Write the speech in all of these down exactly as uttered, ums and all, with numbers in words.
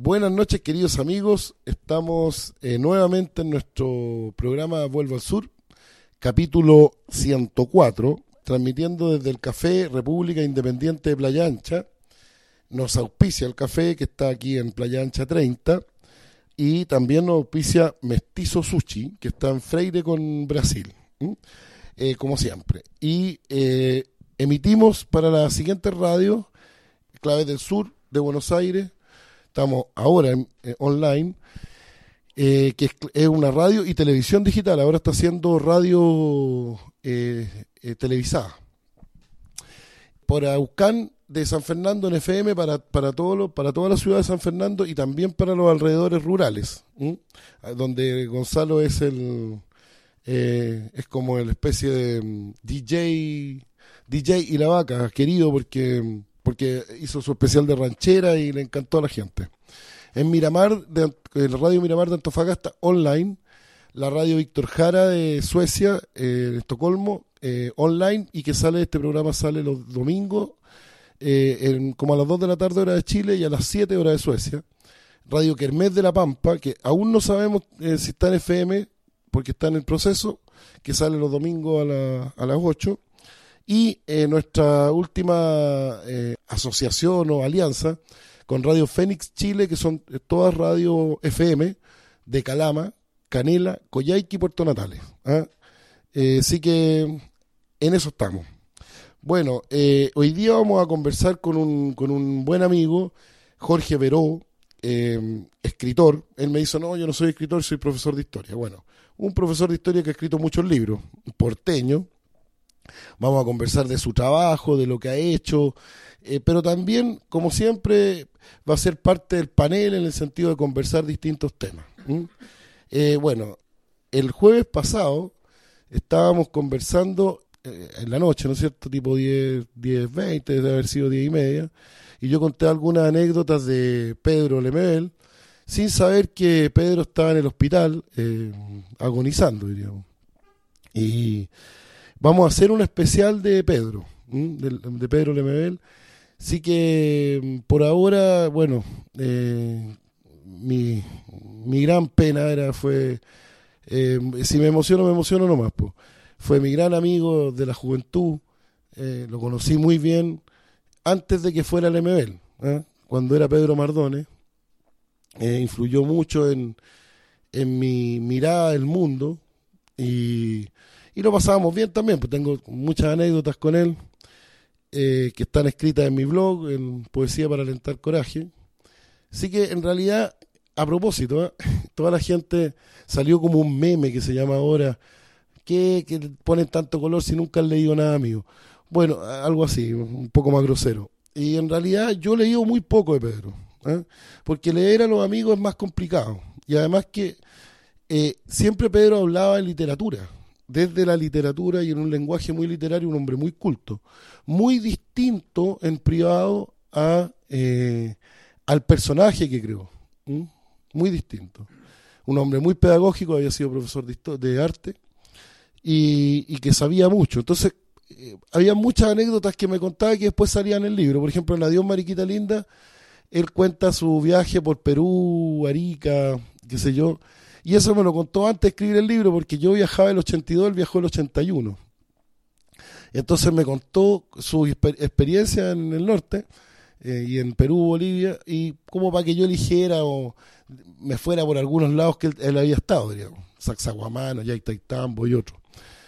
Buenas noches, queridos amigos. Estamos eh, nuevamente en nuestro programa Vuelvo al Sur, capítulo ciento cuatro, transmitiendo desde el Café República Independiente de Playa Ancha. Nos auspicia el café que está aquí en Playa Ancha treinta y también nos auspicia Mestizo Sushi, que está en Freire con Brasil, ¿Mm? eh, como siempre. Y eh, emitimos para la siguiente radio, Claves del Sur de Buenos Aires. Estamos ahora en, eh, online, eh, que es, es una radio y televisión digital. Ahora está haciendo radio eh, eh, televisada. Por Aucán de San Fernando en F M para, para, todo lo, para toda la ciudad de San Fernando y también para los alrededores rurales, ¿m? Donde Gonzalo es el eh, es como la especie de D J D J y la vaca, querido porque... porque hizo su especial de ranchera y le encantó a la gente. En Miramar, de, la radio Miramar de Antofagasta, online, la radio Víctor Jara de Suecia, eh, en Estocolmo, eh, online, y que sale, este programa sale los domingos, eh, en, como a las dos de la tarde hora de Chile y a las siete hora de Suecia. Radio Kermés de La Pampa, que aún no sabemos eh, si está en F M, porque está en el proceso, que sale los domingos a, la, a las ocho. Y eh, nuestra última eh, asociación o alianza con Radio Fénix Chile, que son eh, todas radio F M de Calama, Canela, Coyhaique y Puerto Natales. ¿ah? Eh, así que en eso estamos. Bueno, eh, hoy día vamos a conversar con un, con un buen amigo, Jorge Veró, eh, escritor. Él me dice, no, yo no soy escritor, soy profesor de historia. Bueno, un profesor de historia que ha escrito muchos libros, porteño. Vamos a conversar de su trabajo, de lo que ha hecho, eh, pero también, como siempre, va a ser parte del panel en el sentido de conversar distintos temas. ¿Mm? Eh, bueno, el jueves pasado estábamos conversando eh, en la noche, ¿no es cierto? Tipo diez, diez, veinte, debe haber sido diez y media, y yo conté algunas anécdotas de Pedro Lemebel, sin saber que Pedro estaba en el hospital, eh, agonizando, diríamos. Y... vamos a hacer un especial de Pedro, de, de Pedro Lemebel. Así que por ahora, bueno, eh, mi, mi gran pena era, fue, eh, si me emociono, me emociono nomás, pues. Fue mi gran amigo de la juventud, eh, lo conocí muy bien antes de que fuera Lemebel, ¿eh? Cuando era Pedro Mardones, eh, influyó mucho en, en mi mirada del mundo y... Y lo pasábamos bien también, pues tengo muchas anécdotas con él, eh, que están escritas en mi blog, en Poesía para Alentar Coraje. Así que en realidad, a propósito, ¿eh? toda la gente salió como un meme que se llama ahora, que, que ponen tanto color si nunca han leído nada mío. Bueno, algo así, un poco más grosero. Y en realidad yo he leído muy poco de Pedro, ¿eh? Porque leer a los amigos es más complicado. Y además que eh, siempre Pedro hablaba en literatura. Desde la literatura y en un lenguaje muy literario, un hombre muy culto, muy distinto en privado a eh, al personaje que creó, ¿Mm? muy distinto. Un hombre muy pedagógico, había sido profesor de, histo- de arte y, y que sabía mucho. Entonces, eh, había muchas anécdotas que me contaba que después salían en el libro. Por ejemplo, en Adiós Mariquita Linda, él cuenta su viaje por Perú, Arica, qué sé yo. Y eso me lo contó antes de escribir el libro, porque yo viajaba el ochenta y dos, él viajó el ochenta y uno. Entonces me contó su exper- experiencia en el norte, eh, y en Perú, Bolivia, y como para que yo eligiera o me fuera por algunos lados que él, él había estado, digamos. Sacsayhuamano, Yaitaitambo y otros.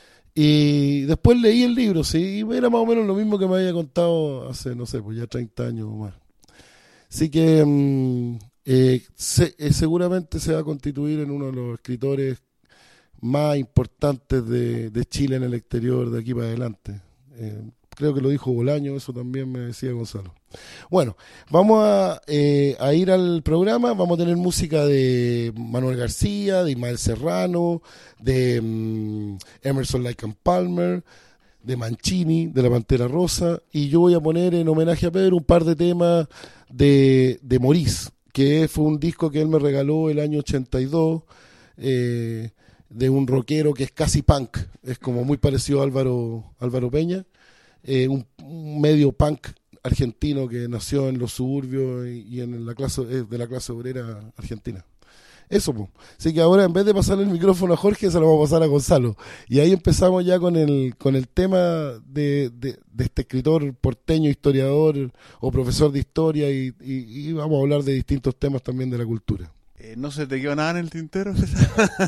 Y después leí el libro, sí, y era más o menos lo mismo que me había contado hace, no sé, pues ya treinta años o más. Así que... Mmm, Eh, se, eh, seguramente se va a constituir en uno de los escritores más importantes de, de Chile en el exterior de aquí para adelante. Eh, creo que lo dijo Bolaño, eso también me decía Gonzalo. Bueno, vamos a, eh, a ir al programa, vamos a tener música de Manuel García, de Ismael Serrano, de um, Emerson Lake and Palmer, de Mancini, de La Pantera Rosa, y yo voy a poner en homenaje a Pedro un par de temas de, de Maurice, que fue un disco que él me regaló el año ochenta y dos, eh, de un rockero que es casi punk, es como muy parecido a Álvaro, Álvaro Peña, eh, un, un medio punk argentino que nació en los suburbios y, y en la clase eh, de la clase obrera argentina. Eso, pues. Así que ahora, en vez de pasarle el micrófono a Jorge, se lo vamos a pasar a Gonzalo. Y ahí empezamos ya con el con el tema de, de, de este escritor porteño, historiador o profesor de historia, y, y, y vamos a hablar de distintos temas también de la cultura. Eh, ¿No se te quedó nada en el tintero, César?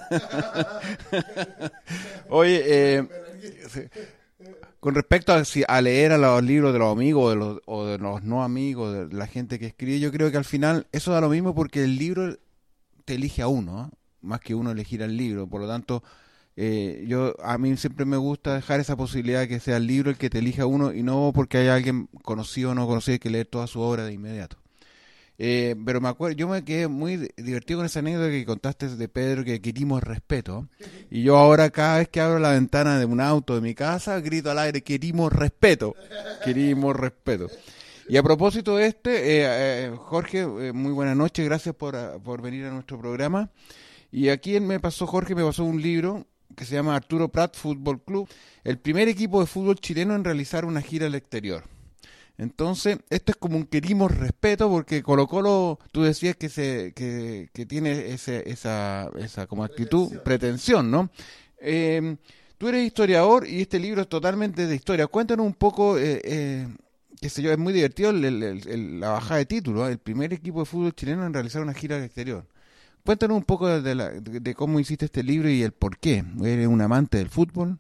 Oye, eh, con respecto a, si, a leer a los libros de los amigos de los, o de los no amigos, de la gente que escribe, yo creo que al final eso da lo mismo, porque el libro te elige a uno, ¿eh? Más que uno elegir al libro. Por lo tanto, eh, yo a mí siempre me gusta dejar esa posibilidad de que sea el libro el que te elija a uno, y no porque haya alguien conocido o no conocido que leer toda su obra de inmediato. Eh, pero me acuerdo, yo me quedé muy divertido con esa anécdota que contaste de Pedro, que querimos respeto, y yo ahora cada vez que abro la ventana de un auto de mi casa grito al aire: querimos respeto, querimos respeto. Y a propósito de este, eh, eh, Jorge, eh, muy buenas noches, gracias por, uh, por venir a nuestro programa. Y aquí me pasó, Jorge me pasó un libro que se llama Arturo Prat Fútbol Club, el primer equipo de fútbol chileno en realizar una gira al exterior. Entonces, esto es como un querimos respeto, porque Colo Colo, tú decías que se que, que tiene ese, esa, esa como actitud, pretensión, pretensión, ¿no? Eh, tú eres historiador y este libro es totalmente de historia. Cuéntanos un poco... Eh, eh, qué sé yo, es muy divertido el, el, el, la bajada de título, ¿eh? El primer equipo de fútbol chileno en realizar una gira al exterior. Cuéntanos un poco de, de, la, de, de cómo hiciste este libro y el por qué. ¿Eres un amante del fútbol?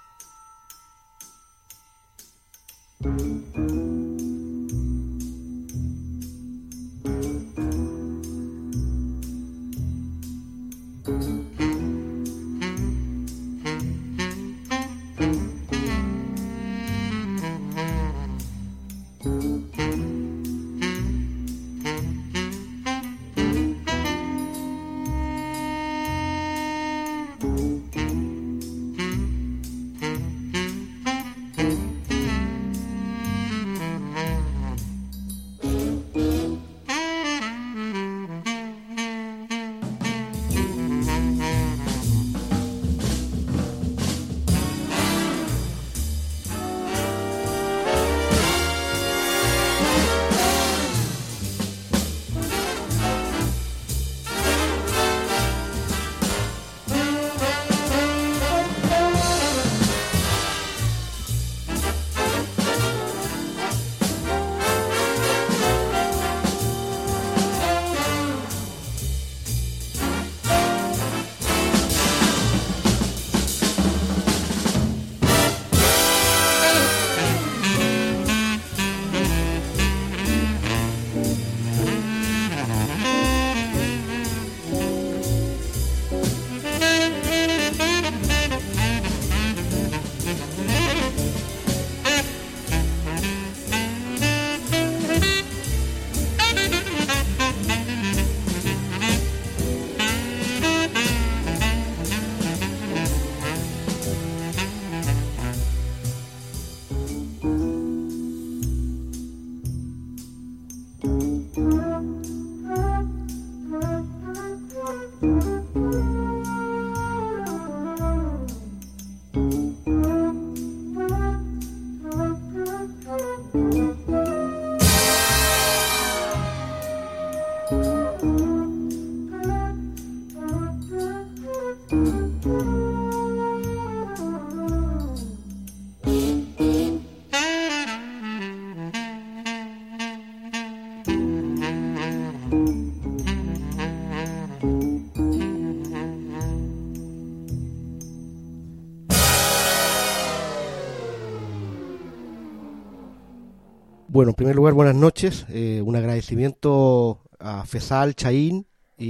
Bueno, en primer lugar, buenas noches. Eh, un agradecimiento a Fesal, Chaín,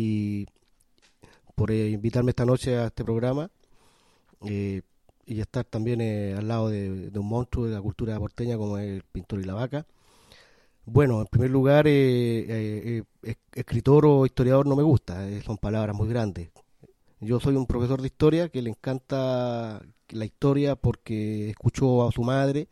y por eh, invitarme esta noche a este programa eh, y estar también eh, al lado de, de un monstruo de la cultura porteña como es el Pintor y la Vaca. Bueno, en primer lugar, eh, eh, eh, escritor o historiador no me gusta, eh, son palabras muy grandes. Yo soy un profesor de historia que le encanta la historia porque escuchó a su madre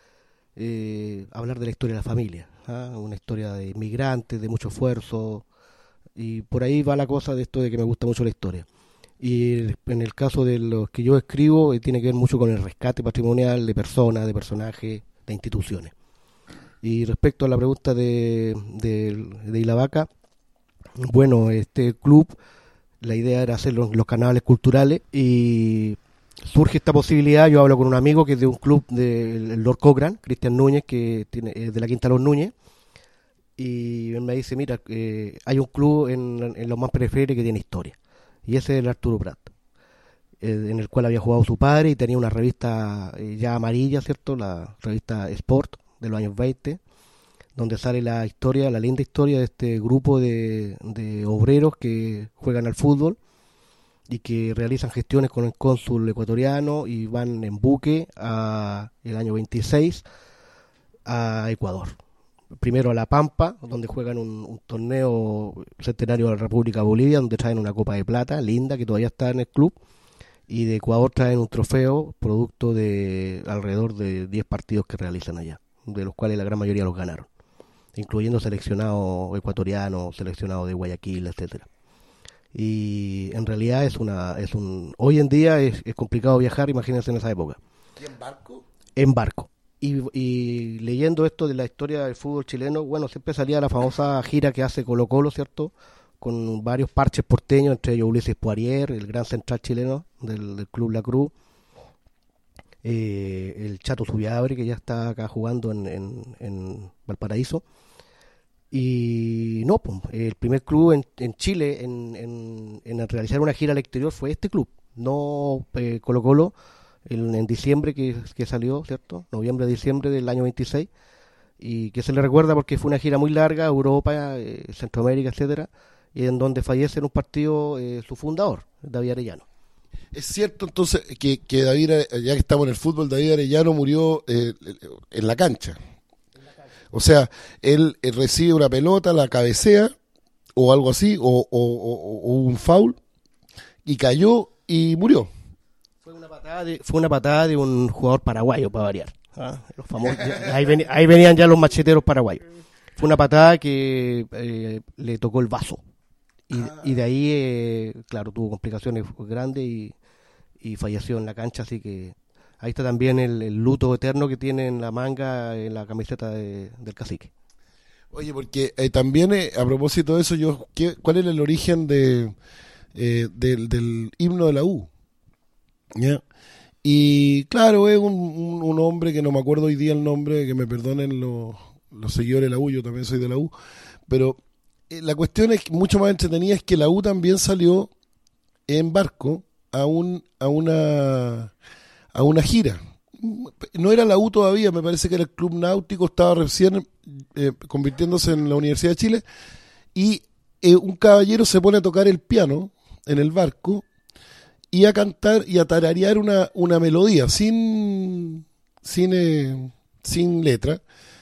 eh, hablar de la historia de la familia, ¿ah? Una historia de inmigrantes, de mucho esfuerzo, y por ahí va la cosa de esto de que me gusta mucho la historia. Y en el caso de los que yo escribo, eh, tiene que ver mucho con el rescate patrimonial de personas, de personajes, de instituciones. Y respecto a la pregunta de, de, de Ilavaca, bueno, este club, la idea era hacer los, los canales culturales y surge esta posibilidad. Yo hablo con un amigo que es de un club del de, Lord Cochrane, Cristian Núñez, que tiene es de la Quinta Los Núñez, y él me dice, mira, eh, hay un club en, en los más periféricos que tiene historia, y ese es el Arturo Prat, eh, en el cual había jugado su padre y tenía una revista eh, ya amarilla, ¿cierto? La revista Sport de los años veinte, donde sale la historia, la linda historia de este grupo de, de obreros que juegan al fútbol y que realizan gestiones con el cónsul ecuatoriano y van en buque a el año veintiséis a Ecuador. Primero a La Pampa, donde juegan un, un torneo centenario de la República de Bolivia, donde traen una copa de plata linda que todavía está en el club, y de Ecuador traen un trofeo producto de alrededor de diez partidos que realizan allá, de los cuales la gran mayoría los ganaron, incluyendo seleccionados ecuatorianos, seleccionados de Guayaquil, etcétera. Y en realidad es una es un hoy en día es, es complicado viajar, imagínense en esa época. ¿Y en barco? En barco. Y, y leyendo esto de la historia del fútbol chileno, bueno, siempre salía la famosa gira que hace Colo Colo, ¿cierto? Con varios parches porteños, entre ellos Ulises Poirier, el gran central chileno del, del Club La Cruz, eh, el Chato Zubiabre, que ya está acá jugando en, en, en Valparaíso. Y no, pues, el primer club en, en Chile en, en, en realizar una gira al exterior fue este club, no eh, Colo Colo, en, en diciembre que, que salió, ¿cierto? Noviembre, diciembre del año veintiséis, y que se le recuerda porque fue una gira muy larga, Europa, eh, Centroamérica, etcétera, y en donde fallece en un partido eh, su fundador, David Arellano. Es cierto entonces que, que David, ya que estamos en el fútbol, David Arellano murió eh, en la cancha. O sea, él, él recibe una pelota, la cabecea, o algo así, o, o, o, o un foul, y cayó y murió. Fue una patada de, fue una patada de un jugador paraguayo, para variar. ¿Ah? Los famosos, ahí, ven, ahí venían ya los macheteros paraguayos. Fue una patada que eh, le tocó el vaso. Y, y de ahí, eh, claro, tuvo complicaciones grandes y, y falleció en la cancha, así que... Ahí está también el, el luto eterno que tiene en la manga, en la camiseta de, del cacique. Oye, porque eh, también eh, a propósito de eso, yo ¿qué, ¿cuál era el origen de eh, del, del himno de la U? ¿Ya? Y claro, es un, un, un hombre que no me acuerdo hoy día el nombre, que me perdonen los, los seguidores de la U, yo también soy de la U, pero eh, la cuestión es que mucho más entretenida es que la U también salió en barco a un a una... a una gira. No era la U todavía, me parece que era el Club Náutico, estaba recién eh, convirtiéndose en la Universidad de Chile, y eh, un caballero se pone a tocar el piano en el barco y a cantar y a tararear una, una melodía sin sin, eh, sin letra,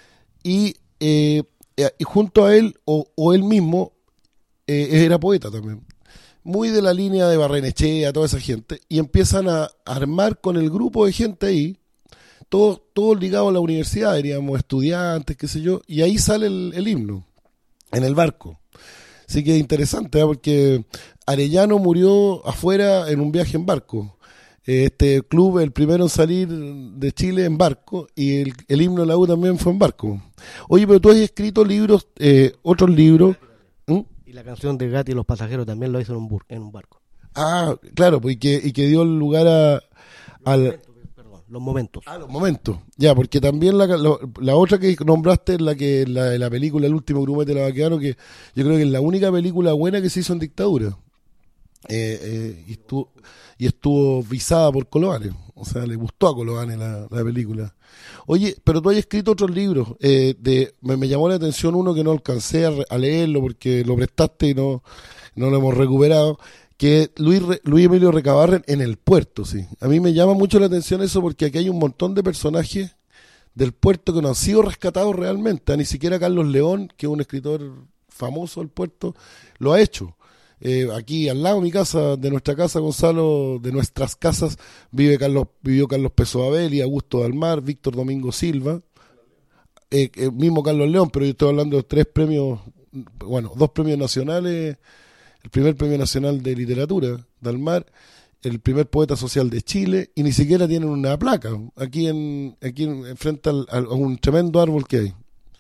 y, eh, y junto a él o, o él mismo eh, era poeta también, muy de la línea de Barrenechea, toda esa gente, y empiezan a armar con el grupo de gente ahí, todos todos ligados a la universidad, diríamos estudiantes, qué sé yo, y ahí sale el, el himno, en el barco. Así que es interesante, ¿eh? Porque Arellano murió afuera en un viaje en barco. Este club, el primero en salir de Chile en barco, y el, el himno de la U también fue en barco. Oye, pero tú has escrito libros, eh, otros libros... ¿Mm? Y la canción de Gatti y los pasajeros también lo hizo en un, bur- en un barco. Ah, claro, pues y que, y que dio lugar a... al Momentos, perdón, los momentos. Ah, los momentos. Ya, porque también la, la, la otra que nombraste es la que la, la película El último grumete de la Baqueano, que yo creo que es la única película buena que se hizo en dictadura. Eh, eh, y estuvo y estuvo visada por Coloane. O sea, le gustó a Coloane la, la película. Oye, pero tú has escrito otros libros. Eh, de me, me llamó la atención uno que no alcancé a, re, a leerlo porque lo prestaste y no, no lo hemos recuperado, que es Luis, Luis Emilio Recabarren en El Puerto. Sí, a mí me llama mucho la atención eso porque aquí hay un montón de personajes del puerto que no han sido rescatados realmente. Ni siquiera Carlos León, que es un escritor famoso del puerto, lo ha hecho. Eh, aquí al lado de mi casa, de nuestra casa, Gonzalo, de nuestras casas, vive Carlos, vivió Carlos Pessoa y Augusto Dalmar, Víctor Domingo Silva, eh, el mismo Carlos León, pero yo estoy hablando de tres premios, bueno, dos premios nacionales, el primer premio nacional de literatura, Dalmar, el primer poeta social de Chile, y ni siquiera tienen una placa, aquí en, aquí en, frente al, al, a un tremendo árbol que hay.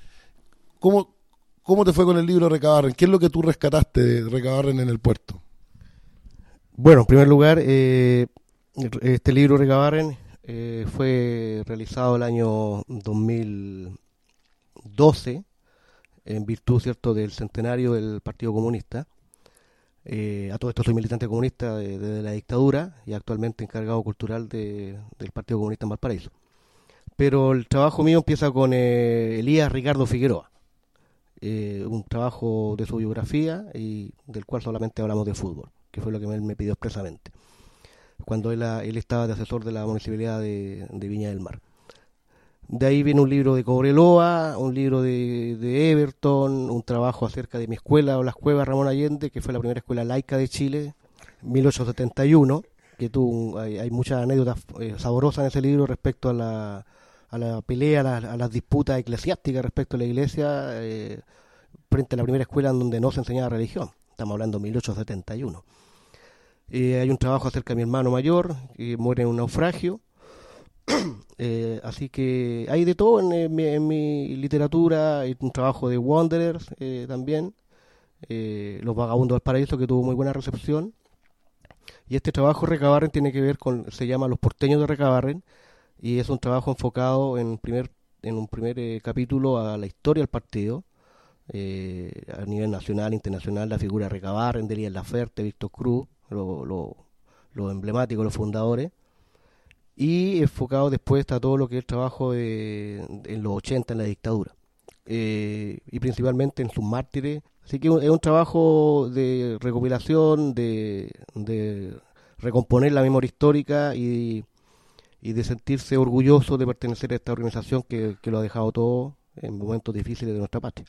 ¿cómo, ¿cómo te fue con el libro Recabarren? ¿Qué es lo que tú rescataste de Recabarren en el puerto? Bueno, en primer lugar, eh, este libro Recabarren eh, fue realizado el año dos mil doce en virtud, cierto, del centenario del Partido Comunista. Eh, a todo esto soy militante comunista desde de, de la dictadura y actualmente encargado cultural de, del Partido Comunista en Valparaíso. Pero el trabajo mío empieza con eh, Elías Ricardo Figueroa, eh, un trabajo de su biografía y del cual solamente hablamos de fútbol, que fue lo que él me pidió expresamente, cuando él, él estaba de asesor de la municipalidad de, de Viña del Mar. De ahí viene un libro de Cobreloa, un libro de, de Everton, un trabajo acerca de mi escuela o las Cuevas Ramón Allende, que fue la primera escuela laica de Chile, mil ochocientos setenta y uno, que tuvo, hay, hay muchas anécdotas eh, saborosas en ese libro respecto a la, a la pelea, a, la, a las disputas eclesiásticas respecto a la iglesia, eh, frente a la primera escuela en donde no se enseñaba religión. Estamos hablando de mil ochocientos setenta y uno. Eh, hay un trabajo acerca de mi hermano mayor, que muere en un naufragio. Eh, así que hay de todo en, en, mi, en mi literatura. Hay un trabajo de Wanderers eh, también, eh, Los Vagabundos del Paraíso, que tuvo muy buena recepción. Y este trabajo Recabarren tiene que ver con, se llama Los Porteños de Recabarren, y es un trabajo enfocado en primer en un primer eh, capítulo a la historia del partido, eh, a nivel nacional, internacional, la figura de Recabarren, de Elías Laferte, Víctor Cruz, lo, lo, lo emblemático, los fundadores. Y enfocado después a todo lo que es el trabajo de, de, en los ochenta en la dictadura, eh, y principalmente en sus mártires. Así que es un trabajo de recopilación, de, de recomponer la memoria histórica y, y de sentirse orgulloso de pertenecer a esta organización que, que lo ha dejado todo en momentos difíciles de nuestra patria.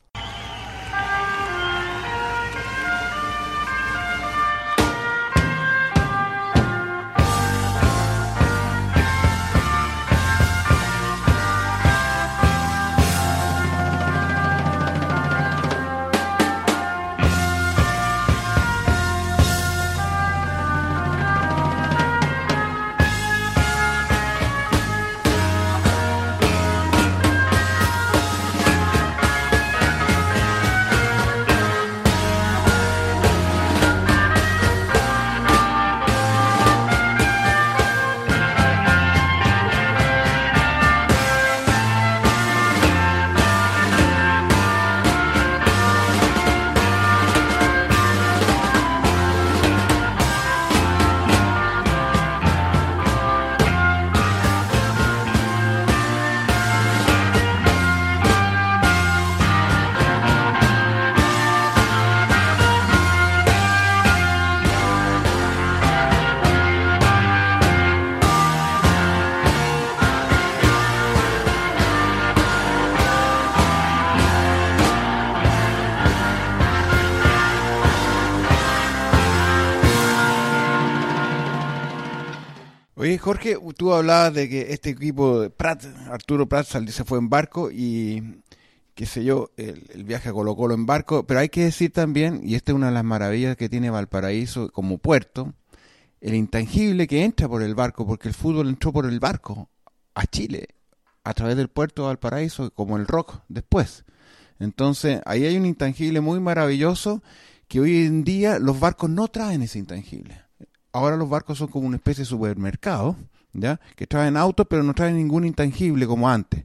Oye, Jorge, tú hablabas de que este equipo de Prat, Arturo Prat se fue en barco y, qué sé yo, el, el viaje a Colo Colo en barco, pero hay que decir también, y esta es una de las maravillas que tiene Valparaíso como puerto, el intangible que entra por el barco, porque el fútbol entró por el barco a Chile, a través del puerto de Valparaíso, como el rock después. Entonces, ahí hay un intangible muy maravilloso que hoy en día los barcos no traen ese intangible. Ahora los barcos son como una especie de supermercado, ¿ya? Que traen autos, pero no traen ningún intangible como antes.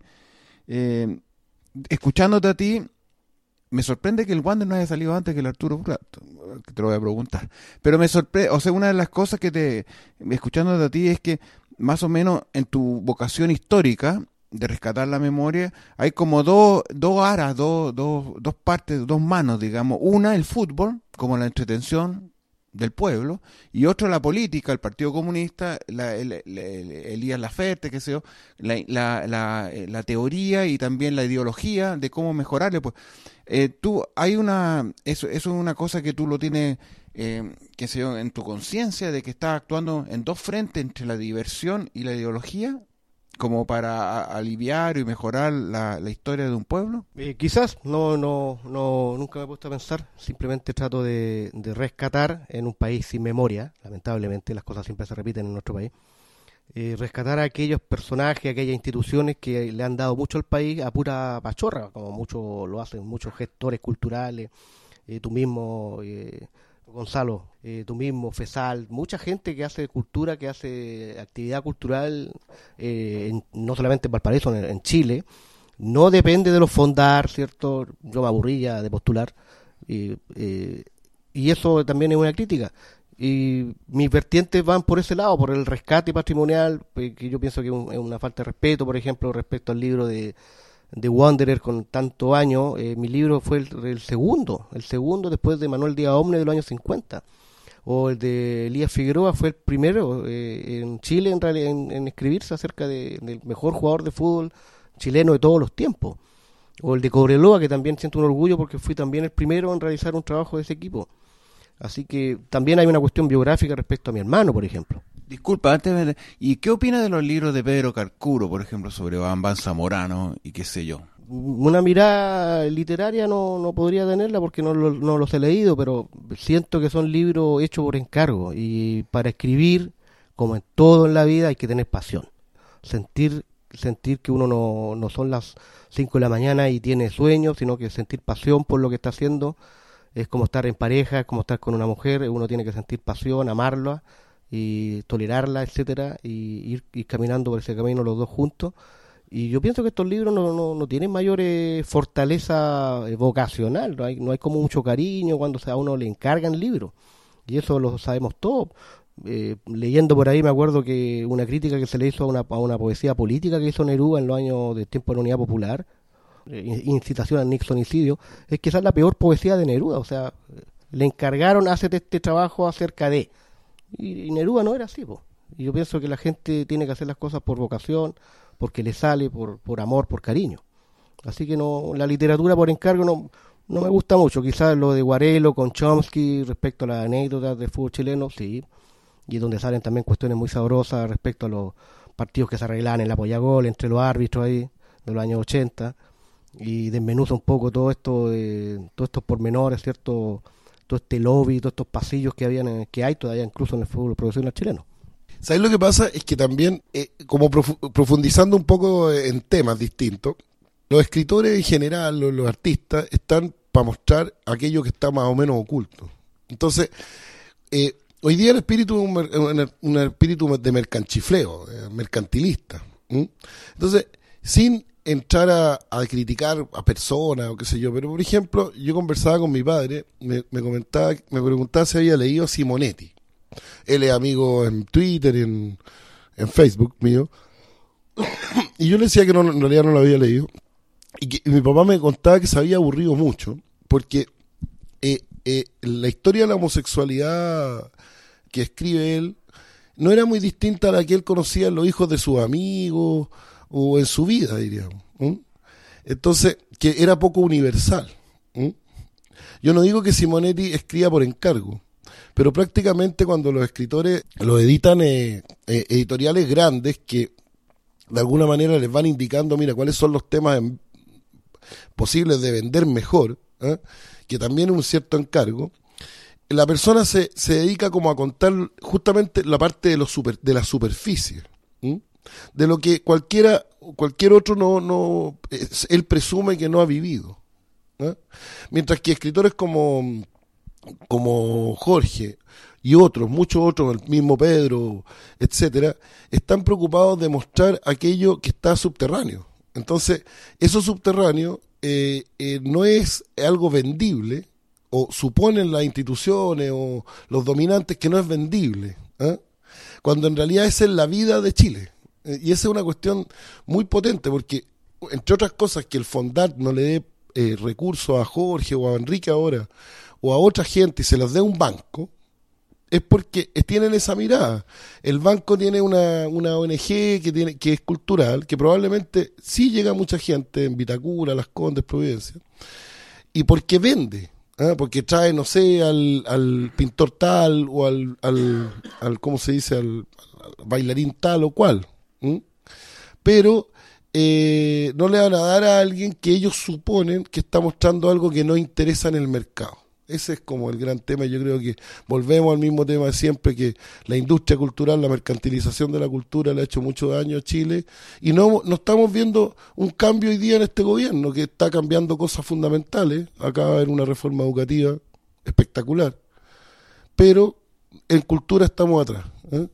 Eh, escuchándote a ti, me sorprende que el Wander no haya salido antes que el Arturo Prat, que te lo voy a preguntar. Pero me sorprende, o sea, una de las cosas que te, escuchándote a ti, es que más o menos en tu vocación histórica de rescatar la memoria, hay como dos, dos aras, dos, dos, dos partes, dos manos, digamos. Una, el fútbol, como la entretención del pueblo, y otro la política, el Partido Comunista, la, el, el, el, Elías Laferte, qué sé yo, la, la, la, la teoría y también la ideología de cómo mejorarle. Pues eh, tú, hay una, eso, eso es una cosa que tú lo tienes, eh, qué sé yo, en tu conciencia, de que estás actuando en dos frentes entre la diversión y la ideología, como para a, aliviar y mejorar la, la historia de un pueblo. Eh, quizás, no, no, no, nunca me he puesto a pensar, simplemente trato de, de rescatar en un país sin memoria, lamentablemente las cosas siempre se repiten en nuestro país, eh, rescatar a aquellos personajes, aquellas instituciones que le han dado mucho al país a pura pachorra, como mucho lo hacen muchos gestores culturales, eh, tú mismo, eh, Gonzalo, eh, tú mismo, FESAL, mucha gente que hace cultura, que hace actividad cultural, eh, en, no solamente en Valparaíso, en, en Chile, no depende de los fondar, ¿cierto? Yo me aburría de postular, y, eh, y eso también es una crítica. Y mis vertientes van por ese lado, por el rescate patrimonial, que yo pienso que es, un, es una falta de respeto, por ejemplo, respecto al libro de de Wanderer con tanto años. Eh, mi libro fue el, el segundo, el segundo después de Manuel Díaz Omne de los años cincuenta. O el de Elías Figueroa fue el primero eh, en Chile en, en, en escribirse acerca de, del mejor jugador de fútbol chileno de todos los tiempos. O el de Cobreloa, que también siento un orgullo porque fui también el primero en realizar un trabajo de ese equipo. Así que también hay una cuestión biográfica respecto a mi hermano, por ejemplo. Disculpa, antes de... ¿Y qué opina de los libros de Pedro Carcuro, por ejemplo, sobre Bambán Zamorano y qué sé yo? Una mirada literaria no, no podría tenerla porque no, lo, no los he leído, pero siento que son libros hechos por encargo. Y para escribir, como en todo en la vida, hay que tener pasión. Sentir sentir que uno no, no son las cinco de la mañana y tiene sueños, sino que sentir pasión por lo que está haciendo. Es como estar en pareja, es como estar con una mujer, uno tiene que sentir pasión, amarla y tolerarla, etcétera, y ir, ir caminando por ese camino los dos juntos. Y yo pienso que estos libros no, no, no tienen mayor eh, fortaleza vocacional, no hay, no hay como mucho cariño cuando a uno le encargan libros, y eso lo sabemos todos. Eh, leyendo por ahí me acuerdo que una crítica que se le hizo a una, a una poesía política que hizo Neruda en los años de tiempo de la Unidad Popular, eh, incitación al nixonicidio, es que esa es la peor poesía de Neruda. O sea, le encargaron hacer este trabajo acerca de, y, y Neruda no era así, po. Y yo pienso que la gente tiene que hacer las cosas por vocación, porque le sale, por, por amor, por cariño. Así que no, la literatura por encargo no, no me gusta mucho. Quizás lo de Guarelo con Chomsky respecto a las anécdotas del fútbol chileno, sí, y donde salen también cuestiones muy sabrosas respecto a los partidos que se arreglaban en la Pollagol entre los árbitros ahí de los años ochenta, y desmenuza un poco todo esto, eh, todos estos pormenores, ¿cierto? Todo este lobby, todos estos pasillos que habían, que hay todavía incluso en el fútbol profesional chileno. ¿Sabes lo que pasa? Es que también, eh, como profu- profundizando un poco en temas distintos, los escritores en general, los, los artistas, están para mostrar aquello que está más o menos oculto. Entonces, eh, hoy día el espíritu es un, mer- un, un espíritu de mercanchifleo, eh, mercantilista. ¿Mm? Entonces, sin entrar a, a criticar a personas o qué sé yo, pero por ejemplo, yo conversaba con mi padre, me, me comentaba, me preguntaba si había leído Simonetti. Él es amigo en Twitter y en, en Facebook mío. Y yo le decía que no, en realidad no lo había leído. Y, que, y mi papá me contaba que se había aburrido mucho, porque eh, eh, la historia de la homosexualidad que escribe él no era muy distinta a la que él conocía en los hijos de sus amigos o en su vida, diríamos. ¿Mm? Entonces, que era poco universal. ¿Mm? Yo no digo que Simonetti escriba por encargo, pero prácticamente cuando los escritores lo editan eh, eh, editoriales grandes que de alguna manera les van indicando, mira, cuáles son los temas en, posibles de vender mejor, ¿eh? Que también es un cierto encargo, la persona se, se dedica como a contar justamente la parte de, los super, de la superficie, ¿eh? De lo que cualquiera cualquier otro no, no él presume que no ha vivido, ¿eh? Mientras que escritores como como Jorge y otros, muchos otros, el mismo Pedro, etcétera, están preocupados de mostrar aquello que está subterráneo. Entonces, eso subterráneo eh, eh, no es algo vendible, o suponen las instituciones o los dominantes que no es vendible, ¿eh? Cuando en realidad esa es la vida de Chile. Eh, y esa es una cuestión muy potente, porque, entre otras cosas, que el Fondat no le dé eh, recursos a Jorge o a Enrique ahora, o a otra gente, y se los dé un banco, es porque tienen esa mirada. El banco tiene una, una O N G que tiene que es cultural, que probablemente sí llega a mucha gente en Vitacura, Las Condes, Providencia, y porque vende, ¿eh? Porque trae, no sé, al, al pintor tal, o al, al, al ¿cómo se dice?, al, al bailarín tal o cual. ¿Mm? Pero eh, no le van a dar a alguien que ellos suponen que está mostrando algo que no interesa en el mercado. Ese es como el gran tema. Yo creo que volvemos al mismo tema de siempre, que la industria cultural, la mercantilización de la cultura le ha hecho mucho daño a Chile, y no, no estamos viendo un cambio hoy día en este gobierno, que está cambiando cosas fundamentales. Acaba de haber una reforma educativa espectacular, pero en cultura estamos atrás, ¿eh?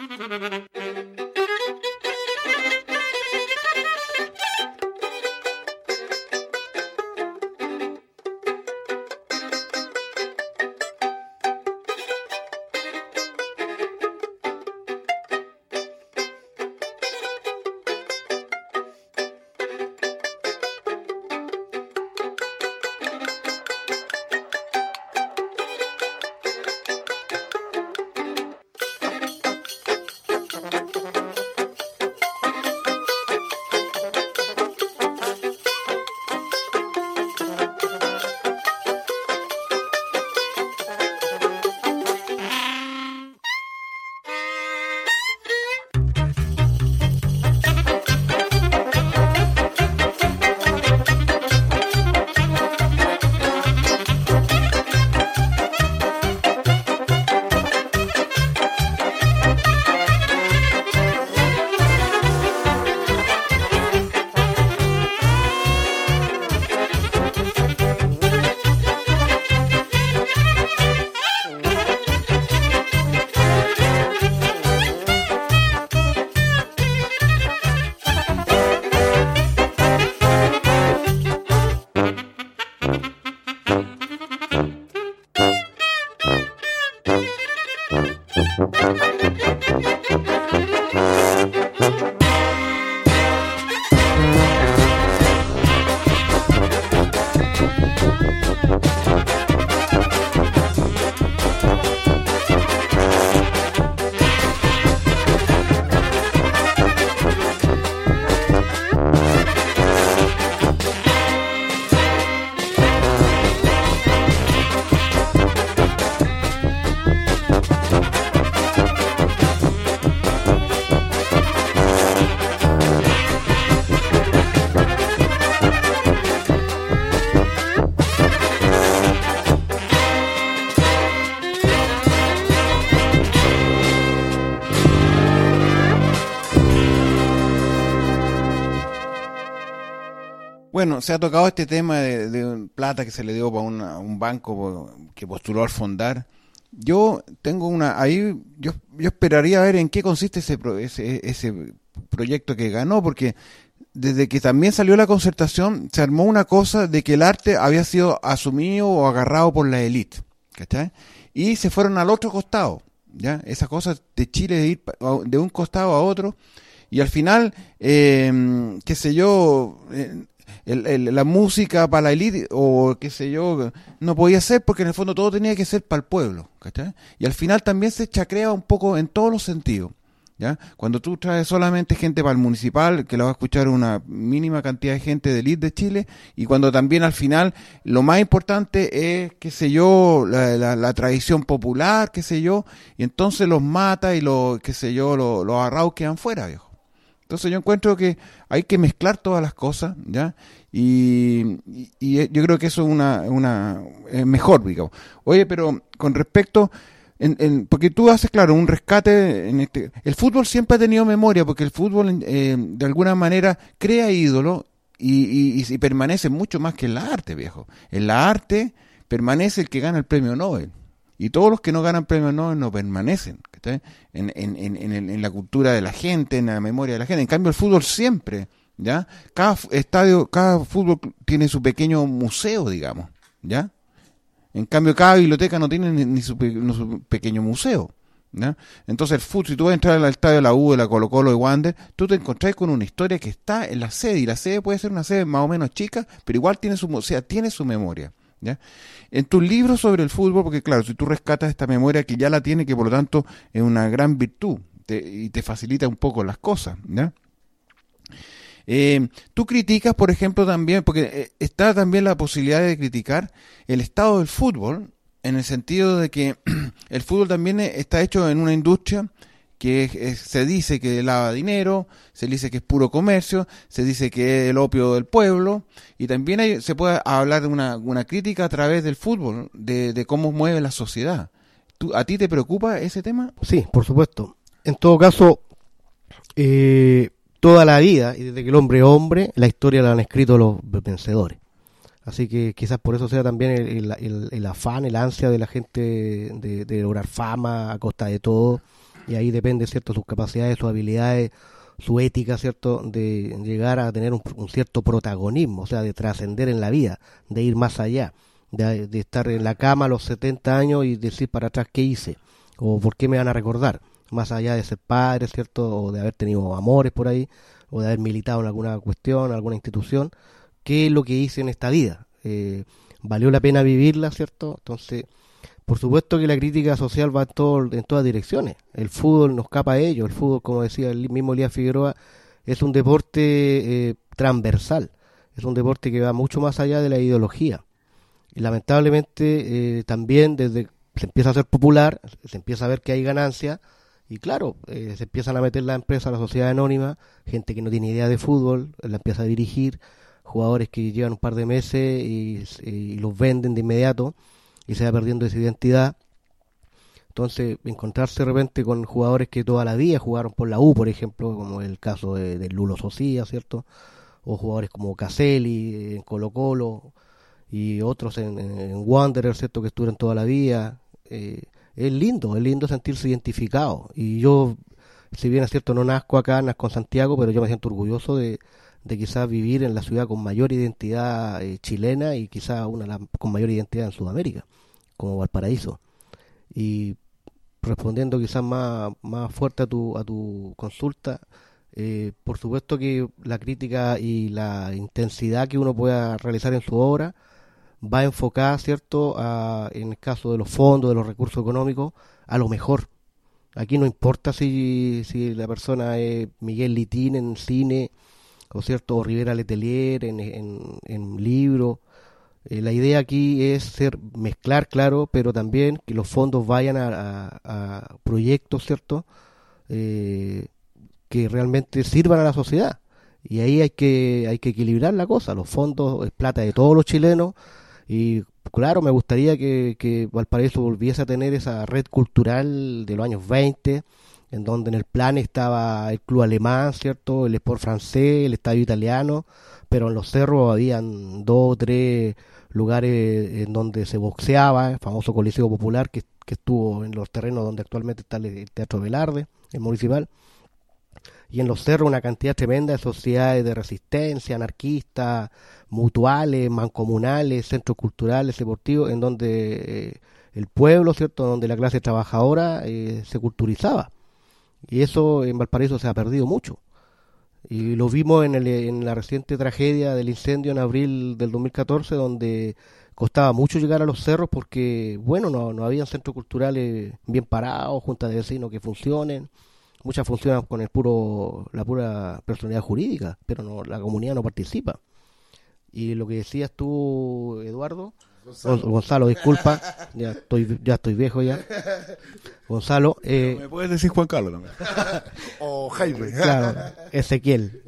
Bueno, se ha tocado este tema de, de plata que se le dio para una, un banco que postuló al Fondar. Yo tengo una, ahí yo, yo esperaría ver en qué consiste ese, pro, ese ese proyecto que ganó, porque desde que también salió la concertación se armó una cosa de que el arte había sido asumido o agarrado por la élite, ¿cachai? Y se fueron al otro costado, ¿ya? Esa cosa de Chile de ir de un costado a otro, y al final, eh, qué sé yo, eh, El, el, la música para la élite o qué sé yo no podía ser, porque en el fondo todo tenía que ser para el pueblo, ¿cachai? Y al final también se chacrea un poco en todos los sentidos, ¿ya? Cuando tú traes solamente gente para el municipal, que lo va a escuchar una mínima cantidad de gente de élite de Chile, y cuando también al final lo más importante es, qué sé yo, la, la, la tradición popular, qué sé yo, y entonces los mata y los, qué sé yo, los, los arraus quedan fuera, viejo. Entonces yo encuentro que hay que mezclar todas las cosas, ¿ya? Y, y, y yo creo que eso es una, una es mejor, digamos. Oye, pero con respecto, en, en, porque tú haces, claro, un rescate en este. El fútbol siempre ha tenido memoria, porque el fútbol eh, de alguna manera crea ídolo y, y, y permanece mucho más que en la arte, viejo. En la arte permanece el que gana el premio Nobel. Y todos los que no ganan premios Nobel no permanecen, ¿sí? en, en, en, en la cultura de la gente, en la memoria de la gente. En cambio, el fútbol siempre, ¿ya? Cada estadio, cada fútbol tiene su pequeño museo, digamos, ¿ya? En cambio, cada biblioteca no tiene ni, ni su, ni su pequeño museo, ¿ya? Entonces, el fútbol, si tú vas a entrar al estadio de la U, de la Colo Colo, de Wander, tú te encontrás con una historia que está en la sede, y la sede puede ser una sede más o menos chica, pero igual tiene su, o sea, tiene su memoria, ¿ya? En tus libros sobre el fútbol, porque claro, si tú rescatas esta memoria que ya la tiene, que por lo tanto es una gran virtud te, y te facilita un poco las cosas, ¿ya? Eh, tú criticas, por ejemplo, también, porque eh, está también la posibilidad de criticar el estado del fútbol, en el sentido de que el fútbol también está hecho en una industria que es, es, se dice que lava dinero, se dice que es puro comercio, se dice que es el opio del pueblo, y también hay, se puede hablar de una, una crítica a través del fútbol, de, de cómo mueve la sociedad. ¿Tú, ¿A ti te preocupa ese tema? Sí, por supuesto. En todo caso, eh, toda la vida, y desde que el hombre es hombre, la historia la han escrito los vencedores. Así que quizás por eso sea también el, el, el afán, el ansia de la gente de, de lograr fama a costa de todo, y ahí depende, ¿cierto?, sus capacidades, sus habilidades, su ética, ¿cierto?, de llegar a tener un, un cierto protagonismo, o sea, de trascender en la vida, de ir más allá, de, de estar en la cama a los setenta años y decir para atrás qué hice, o por qué me van a recordar, más allá de ser padre, ¿cierto?, o de haber tenido amores por ahí, o de haber militado en alguna cuestión, alguna institución. ¿Qué es lo que hice en esta vida? Eh, ¿Valió la pena vivirla, cierto? Entonces, por supuesto que la crítica social va en, todo, en todas direcciones. El fútbol no escapa a ello. El fútbol, como decía el mismo Elías Figueroa, es un deporte eh, transversal. Es un deporte que va mucho más allá de la ideología. Y lamentablemente eh, también desde se empieza a ser popular, se empieza a ver que hay ganancia, y claro, eh, se empiezan a meter la empresa, la sociedad anónima, gente que no tiene idea de fútbol, la empieza a dirigir, jugadores que llevan un par de meses y, y los venden de inmediato y se va perdiendo esa identidad. Entonces, encontrarse de repente con jugadores que toda la vida jugaron por la U, por ejemplo, como el caso de, de Lulo Socia, ¿cierto? O jugadores como Caselli en Colo Colo y otros en, en, en Wanderers, ¿cierto?, que estuvieron toda la vida. Eh, es lindo, es lindo sentirse identificado. Y yo, si bien es cierto, no nazco acá, nazco en Santiago, pero yo me siento orgulloso de de quizás vivir en la ciudad con mayor identidad eh, chilena y quizás una la, con mayor identidad en Sudamérica, como Valparaíso. Y respondiendo quizás más, más fuerte a tu, a tu consulta, eh, por supuesto que la crítica y la intensidad que uno pueda realizar en su obra va enfocada, ¿cierto?, a, en el caso de los fondos, de los recursos económicos, a lo mejor. Aquí no importa si, si la persona es Miguel Litín en cine, o cierto, o Rivera Letelier en, en, en libro. Eh, la idea aquí es ser mezclar, claro, pero también que los fondos vayan a, a, a proyectos, cierto, eh, que realmente sirvan a la sociedad. Y ahí hay que hay que equilibrar la cosa. Los fondos es plata de todos los chilenos, y claro, me gustaría que, que Valparaíso volviese a tener esa red cultural de los años veinte, en donde en el plan estaba el club alemán, ¿cierto?, el Sport francés, el estadio italiano, pero en los cerros habían dos o tres lugares en donde se boxeaba, el famoso Coliseo Popular, que, que estuvo en los terrenos donde actualmente está el Teatro Velarde, el municipal, y en los cerros una cantidad tremenda de sociedades de resistencia, anarquistas, mutuales, mancomunales, centros culturales, deportivos, en donde eh, el pueblo, ¿cierto?, donde la clase trabajadora eh, se culturizaba. Y eso en Valparaíso se ha perdido mucho. Y lo vimos en, el, en la reciente tragedia del incendio en abril del dos mil catorce, donde costaba mucho llegar a los cerros porque, bueno, no, no habían centros culturales bien parados, juntas de vecinos que funcionen. Muchas funcionan con el puro la pura personalidad jurídica, pero no, la comunidad no participa. Y lo que decías tú, Eduardo, Gonzalo, Gonzalo disculpa, ya estoy ya estoy viejo ya. Gonzalo, eh, me puedes decir Juan Carlos también. O Jaime. Claro, Ezequiel.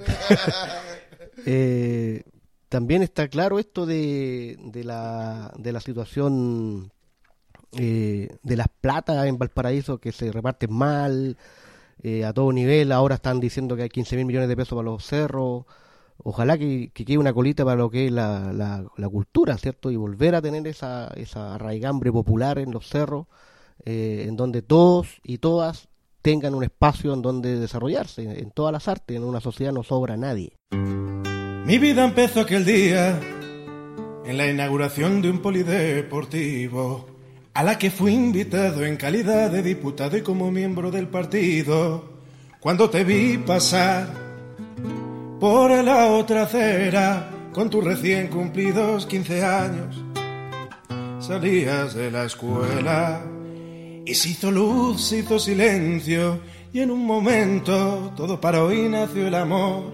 eh, también está claro esto de, de la de la situación eh, de las platas en Valparaíso, que se reparten mal eh, a todo nivel. Ahora están diciendo que hay quince mil millones de pesos para los cerros. Ojalá que, que quede una colita para lo que es la, la, la cultura, ¿cierto? Y volver a tener esa, esa raigambre popular en los cerros, eh, en donde todos y todas tengan un espacio en donde desarrollarse, en todas las artes. En una sociedad no sobra nadie. Mi vida empezó aquel día, en la inauguración de un polideportivo, a la que fui invitado en calidad de diputado y como miembro del partido. Cuando te vi pasar por la otra acera, con tus recién cumplidos quince años, salías de la escuela y se hizo luz, se hizo silencio, y en un momento todo paró y nació el amor.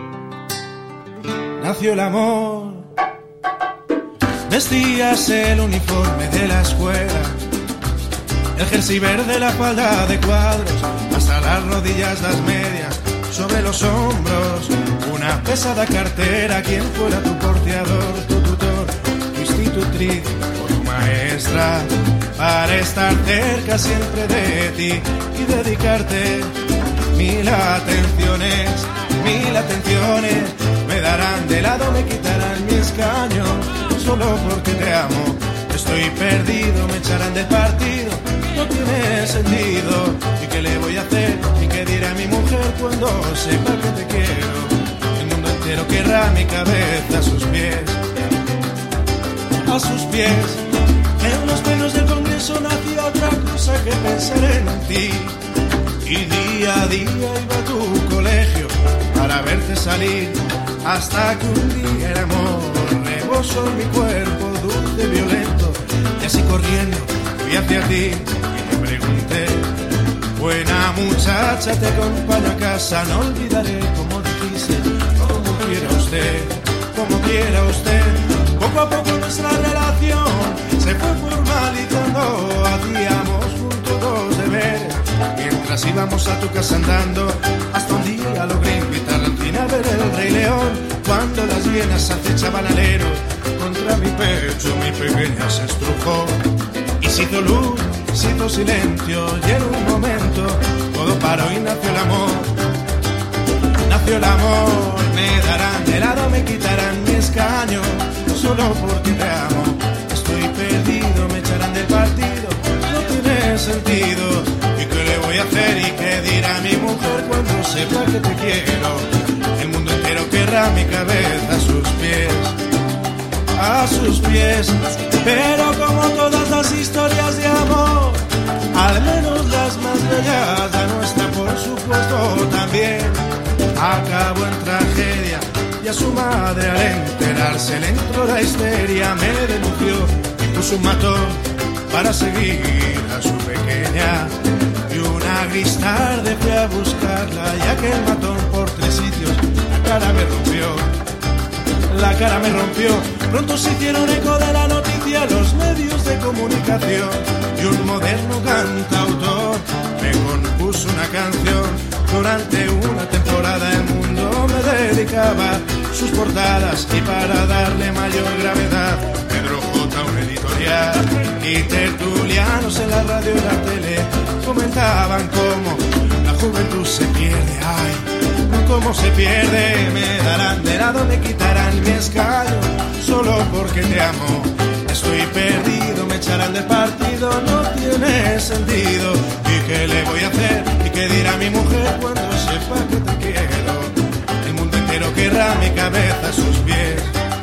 Nació el amor. Vestías el uniforme de la escuela el jersey verde, la falda de cuadros, hasta las rodillas, las medias, sobre los hombros, una pesada cartera, quien fuera tu porteador, tu tutor, tu institutriz o tu maestra, para estar cerca siempre de ti y dedicarte mil atenciones, mil atenciones, me darán de lado, me quitarán mi escaño, solo porque te amo, estoy perdido, me echarán del partido, no tiene sentido, ¿y qué le voy a hacer? ¿Y qué dirá mi mujer cuando sepa que te quiero? El mundo entero querrá mi cabeza a sus pies, a sus pies. En los plenos del Congreso nacía otra cosa que pensar en ti, y día a día iba a tu colegio para verte salir, hasta que un día el amor rebosó en mi cuerpo, dulce, violento, y así corriendo fui hacia ti y te pregunté, buena muchacha, te acompaño a casa, no olvidaré como dijiste, como quiera usted, como quiera usted. Poco a poco nuestra relación se fue formalizando, hacíamos juntos dos deberes, mientras íbamos a tu casa andando, hasta un día logré invitar al cine a ver el Rey León, cuando las hienas acechaban aleros, contra mi pecho mi pequeña se estrujó, y se hizo luz, se hizo silencio, y en un momento todo paró y nació el amor, nació el amor, me darán de lado, me quitarán mi escaño, solo porque te amo, estoy perdido, me echarán del partido, no tiene sentido, ¿y qué le voy a hacer? ¿Y qué dirá mi mujer cuando sepa que te quiero? El mundo entero querrá mi cabeza a sus pies, a sus pies, pero como todas las historias de amor, al menos las más bellas, la nuestra por supuesto también, acabó en tragedia, y a su madre al enterarse le entró la histeria, me denunció y puso un matón para seguir a su pequeña, y una gris tarde fui a buscarla, y aquel matón por tres sitios la cara me rompió, la cara me rompió. Pronto se hicieron eco de la noticia los medios de comunicación, y un moderno cantautor me compuso una canción. Durante una temporada el mundo me dedicaba sus portadas, y para darle mayor gravedad Pedro J, un editorial, y tertulianos en la radio y la tele comentaban cómo la juventud se pierde, ay, cómo se pierde, me darán de lado, me quitarán mi escaño, solo porque te amo, estoy perdido, me echarán del partido, no tiene sentido, ¿y qué le voy a hacer? ¿Y qué dirá mi mujer cuando sepa que te quiero? El mundo entero querrá mi cabeza a sus pies,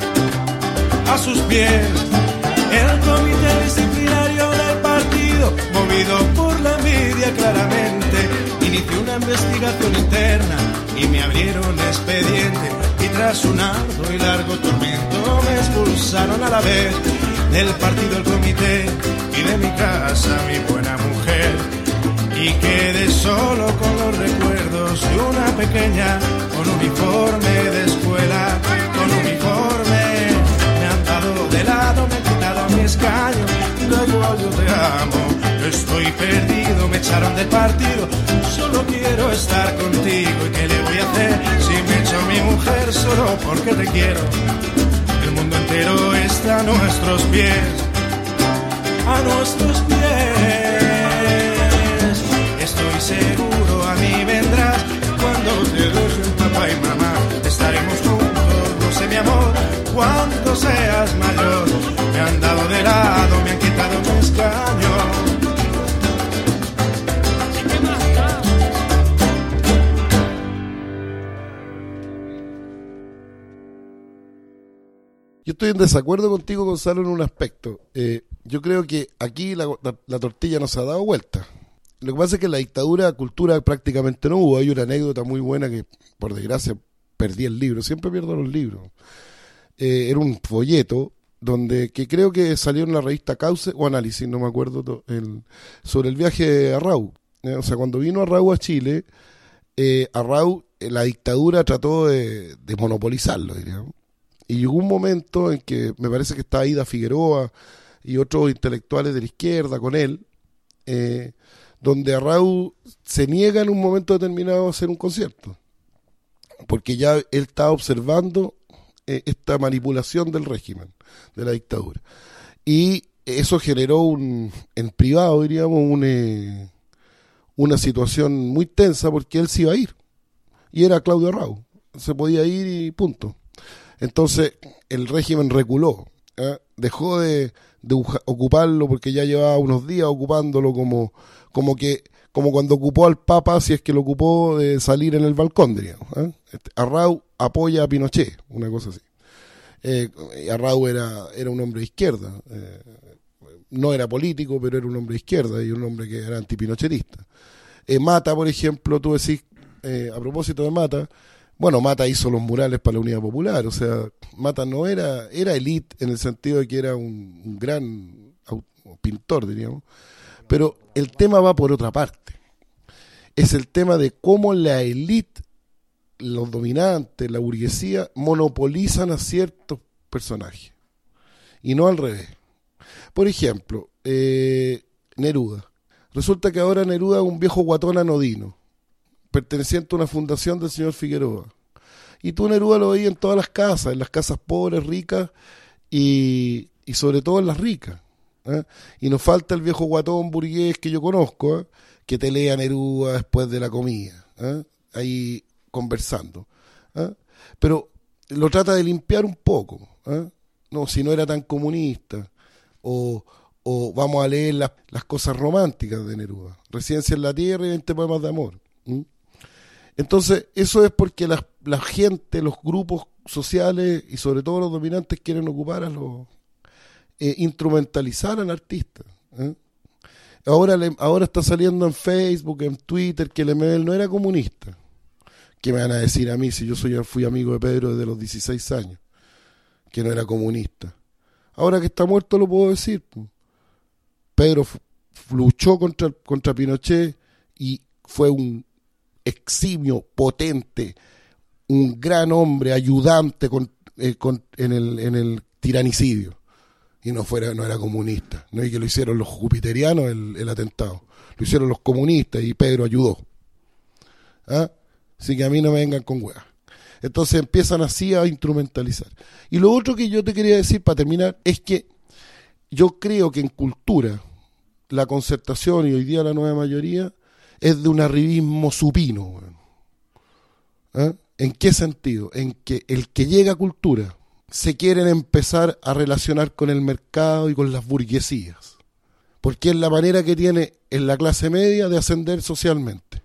a sus pies. El comité disciplinario del partido, movido por la envidia claramente, inició una investigación interna y me abrieron expediente, y tras un arduo y largo tormento me expulsaron a la vez del partido, el comité y de mi casa mi buena mujer, y quedé solo con los recuerdos de una pequeña con uniforme de escuela, con uniforme. Me han dado de lado, me han quitado mi escaño, da igual, yo te amo, estoy perdido, me echaron del partido, solo quiero estar contigo, ¿y qué le voy a hacer si me echo a mi mujer solo porque te quiero? El mundo entero está a nuestros pies, a nuestros pies. Estoy seguro a mí vendrás cuando te dejen papá y mamá, estaremos juntos, no sé mi amor, cuando seas mayor. Me han dado de lado, me han quitado mi escaño. Yo estoy en desacuerdo contigo, Gonzalo, en un aspecto. Eh, yo creo que aquí la, la, la tortilla no se ha dado vuelta. Lo que pasa es que en la dictadura cultura prácticamente no hubo. Hay una anécdota muy buena que, por desgracia, perdí el libro. Siempre pierdo los libros. Eh, era un folleto donde que creo que salió en la revista Cauce o Análisis, no me acuerdo, el, sobre el viaje a Arrau. Eh, o sea, cuando vino Arrau a Chile, eh, Arrau, eh, la dictadura trató de, de monopolizarlo, diríamos. Y llegó un momento en que me parece que estaba Ida Figueroa y otros intelectuales de la izquierda con él, eh, donde Arrau se niega en un momento determinado a hacer un concierto, porque ya él estaba observando eh, esta manipulación del régimen, de la dictadura. Y eso generó un, en privado, diríamos, un, eh, una situación muy tensa, porque él se iba a ir. Y era Claudio Arrau. Se podía ir y punto. Entonces, el régimen reculó. ¿eh? Dejó de, de ocuparlo, porque ya llevaba unos días ocupándolo como, como que como cuando ocupó al Papa, si es que lo ocupó de salir en el balcón, diríamos. ¿eh? Arrau apoya a Pinochet, una cosa así. Eh, Arrau era, era un hombre de izquierda. Eh, no era político, pero era un hombre de izquierda y un hombre que era antipinochetista. Eh, Mata, por ejemplo, tú decís, eh, a propósito de Mata, bueno, Mata hizo los murales para la Unidad Popular, o sea, Mata no era, era élite en el sentido de que era un, un gran pintor, diríamos, pero el tema va por otra parte. Es el tema de cómo la élite, los dominantes, la burguesía, monopolizan a ciertos personajes, y no al revés. Por ejemplo, eh, Neruda. Resulta que ahora Neruda es un viejo guatón anodino, perteneciente a una fundación del señor Figueroa. Y tú Neruda lo veías en todas las casas, en las casas pobres, ricas, y, y sobre todo en las ricas. ¿eh? Y nos falta el viejo guatón burgués que yo conozco, ¿eh? que te lea Neruda después de la comida, ¿eh? ahí conversando. ¿eh? Pero lo trata de limpiar un poco. ¿eh? No, si no era tan comunista. O, o vamos a leer las, las cosas románticas de Neruda. Residencia en la Tierra y veinte poemas de amor. ¿Mm? Entonces, eso es porque la, la gente, los grupos sociales y sobre todo los dominantes quieren ocupar a los... Eh, instrumentalizar al artista. ¿eh? Ahora, le, ahora está saliendo en Facebook, en Twitter, que Lemebel no era comunista. ¿Qué me van a decir a mí si yo soy fui amigo de Pedro desde los dieciséis años? Que no era comunista. Ahora que está muerto lo puedo decir. Pedro f- luchó contra, contra Pinochet y fue un eximio, potente, un gran hombre, ayudante con, eh, con, en, el, en el tiranicidio. Y no fuera, no era comunista. No es que lo hicieron los jupiterianos el, el atentado. Lo hicieron los comunistas y Pedro ayudó. ¿Ah? Así que a mí no me vengan con huevas. Entonces empiezan así a instrumentalizar. Y lo otro que yo te quería decir para terminar es que yo creo que en cultura la concertación y hoy día la nueva mayoría es de un arribismo supino. ¿Eh? ¿En qué sentido? En que el que llega a cultura se quieren empezar a relacionar con el mercado y con las burguesías. Porque es la manera que tiene en la clase media de ascender socialmente.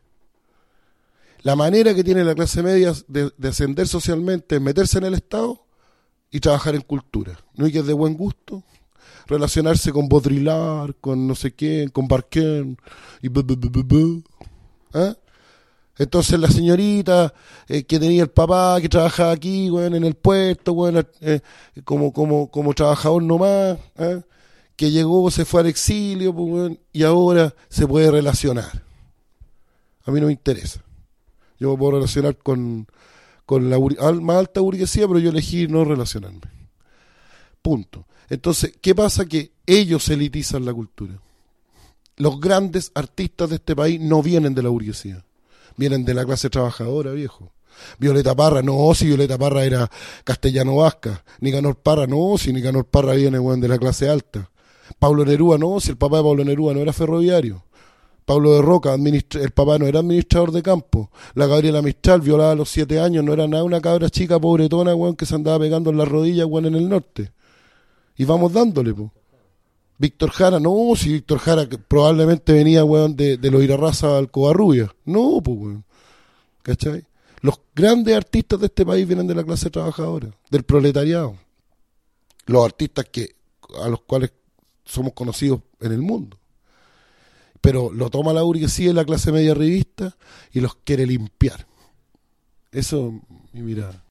La manera que tiene la clase media de, de ascender socialmente es meterse en el Estado y trabajar en cultura. ¿No? Y que es de buen gusto relacionarse con Baudrillard, con no sé quién, con Barquén y bu, bu, bu, bu, bu. ¿Ah? Entonces la señorita eh, que tenía el papá que trabajaba aquí, bueno, en el puerto, bueno, eh, como, como, como trabajador nomás, ¿eh? que llegó, se fue al exilio, pues, bueno, y ahora se puede relacionar. A mí no me interesa. Yo me puedo relacionar con, con la más alta burguesía, pero yo elegí no relacionarme. Punto. Entonces, ¿qué pasa? Que ellos elitizan la cultura. Los grandes artistas de este país no vienen de la burguesía. Vienen de la clase trabajadora, viejo. Violeta Parra, no, si Violeta Parra era castellano vasca. Nicanor Parra, no, si Nicanor Parra viene, bueno, de la clase alta. Pablo Neruda, no, si el papá de Pablo Neruda no era ferroviario. Pablo de Roca, administra- el papá no era administrador de campo. La Gabriela Mistral, violada a los siete años, no era nada una cabra chica pobretona, weón, que se andaba pegando en las rodillas, weón, en el norte. Y vamos dándole, po. Víctor Jara, no, si Víctor Jara que probablemente venía, weón, de, de los Irarraza al Covarrubia. No, pues, weón. ¿Cachai? Los grandes artistas de este país vienen de la clase trabajadora, del proletariado. Los artistas que a los cuales somos conocidos en el mundo. Pero lo toma la burguesía y la clase media revista y los quiere limpiar. Eso es mi mirada.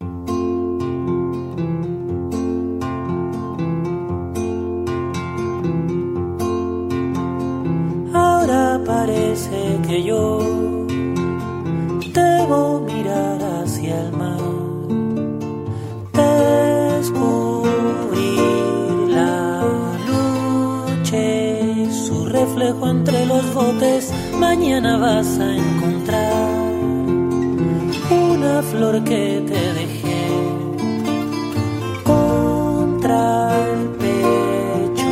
Ahora parece que yo debo mirar hacia el mar, descubrir la noche, su reflejo en entre los botes mañana vas a encontrar una flor que te dejé contra el pecho.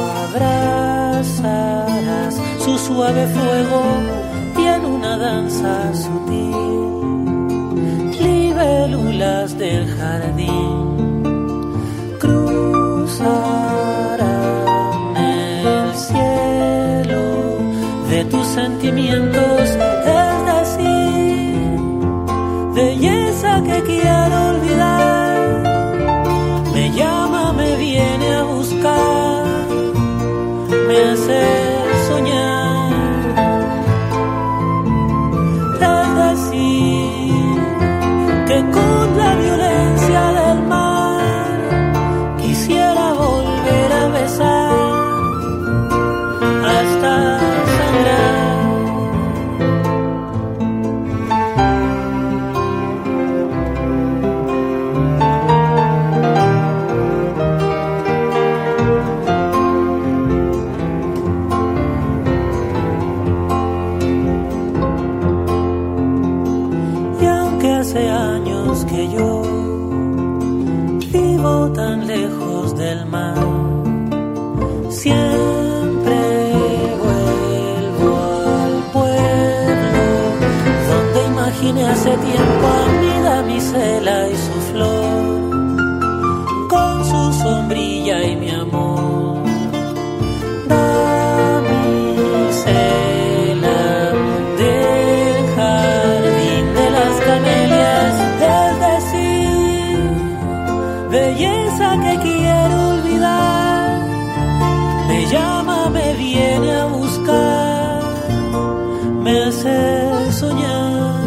Abrazarás su suave fuego y en una danza sutil, libélulas del jardín cruzarán el cielo de tus sentimientos, es decir, belleza que quiero olvidar. Me llama, me viene a buscar, me hace soñar, es decir, que con la violencia del mar quisiera volver a besar hasta sangrar. Hace años que yo vivo tan lejos del mar, siempre vuelvo al pueblo donde imaginé hace tiempo a mi damisela y su flor, con su sombrilla y mi amor. Damisela del jardín de las camelias, belleza que quiero olvidar, me llama, me viene a buscar, me hace soñar,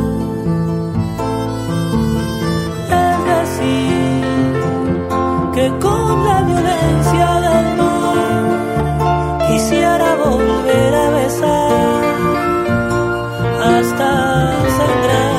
es decir, que con la violencia del mar quisiera volver a besar hasta sangrar.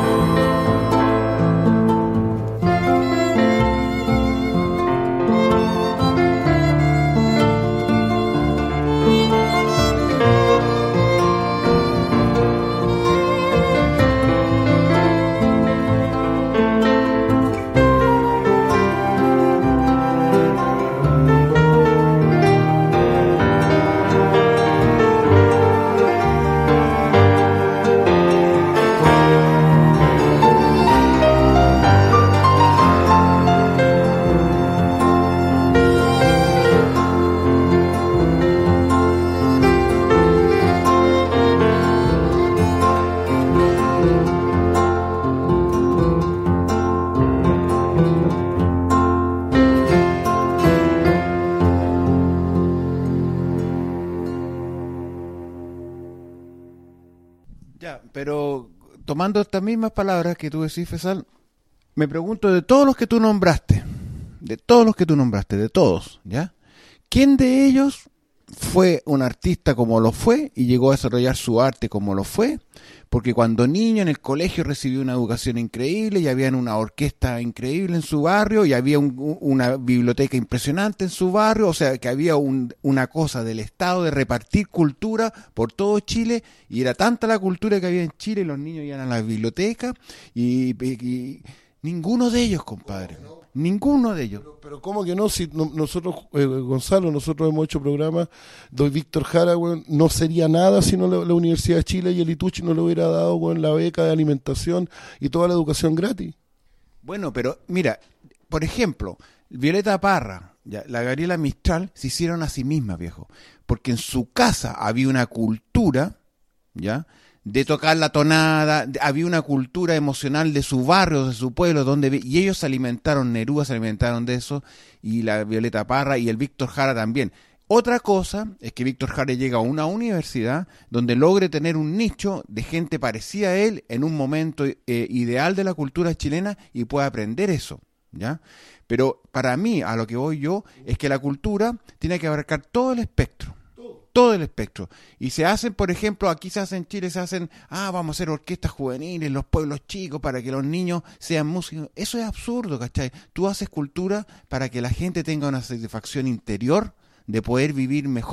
Pero tomando estas mismas palabras que tú decís, Fesal, me pregunto de todos los que tú nombraste, de todos los que tú nombraste, de todos, ¿ya? ¿Quién de ellos fue un artista como lo fue y llegó a desarrollar su arte como lo fue? Porque cuando niño en el colegio recibió una educación increíble y había una orquesta increíble en su barrio y había un, una biblioteca impresionante en su barrio, o sea que había un, una cosa del Estado de repartir cultura por todo Chile y era tanta la cultura que había en Chile y los niños iban a la biblioteca y, y, y ninguno de ellos, compadre. Ninguno de ellos. Pero, pero ¿cómo que no? Si no, nosotros, eh, Gonzalo, nosotros hemos hecho programas, don Víctor Jara, weón, no sería nada si no la, la Universidad de Chile y el Ituchi no le hubiera dado, weón, la beca de alimentación y toda la educación gratis. Bueno, pero mira, por ejemplo, Violeta Parra, ya, la Gabriela Mistral, se hicieron a sí mismas, viejo, porque en su casa había una cultura, ¿ya?, de tocar la tonada, había una cultura emocional de su barrio, de su pueblo, donde y ellos se alimentaron, Neruda se alimentaron de eso, y la Violeta Parra y el Víctor Jara también. Otra cosa es que Víctor Jara llega a una universidad donde logre tener un nicho de gente parecida a él en un momento eh, ideal de la cultura chilena y pueda aprender eso, ¿ya? Pero para mí, a lo que voy yo, es que la cultura tiene que abarcar todo el espectro. Todo el espectro. Y se hacen, por ejemplo, aquí se hace en Chile, se hacen, ah, vamos a hacer orquestas juveniles en los pueblos chicos para que los niños sean músicos. Eso es absurdo, ¿cachai? Tú haces cultura para que la gente tenga una satisfacción interior de poder vivir mejor.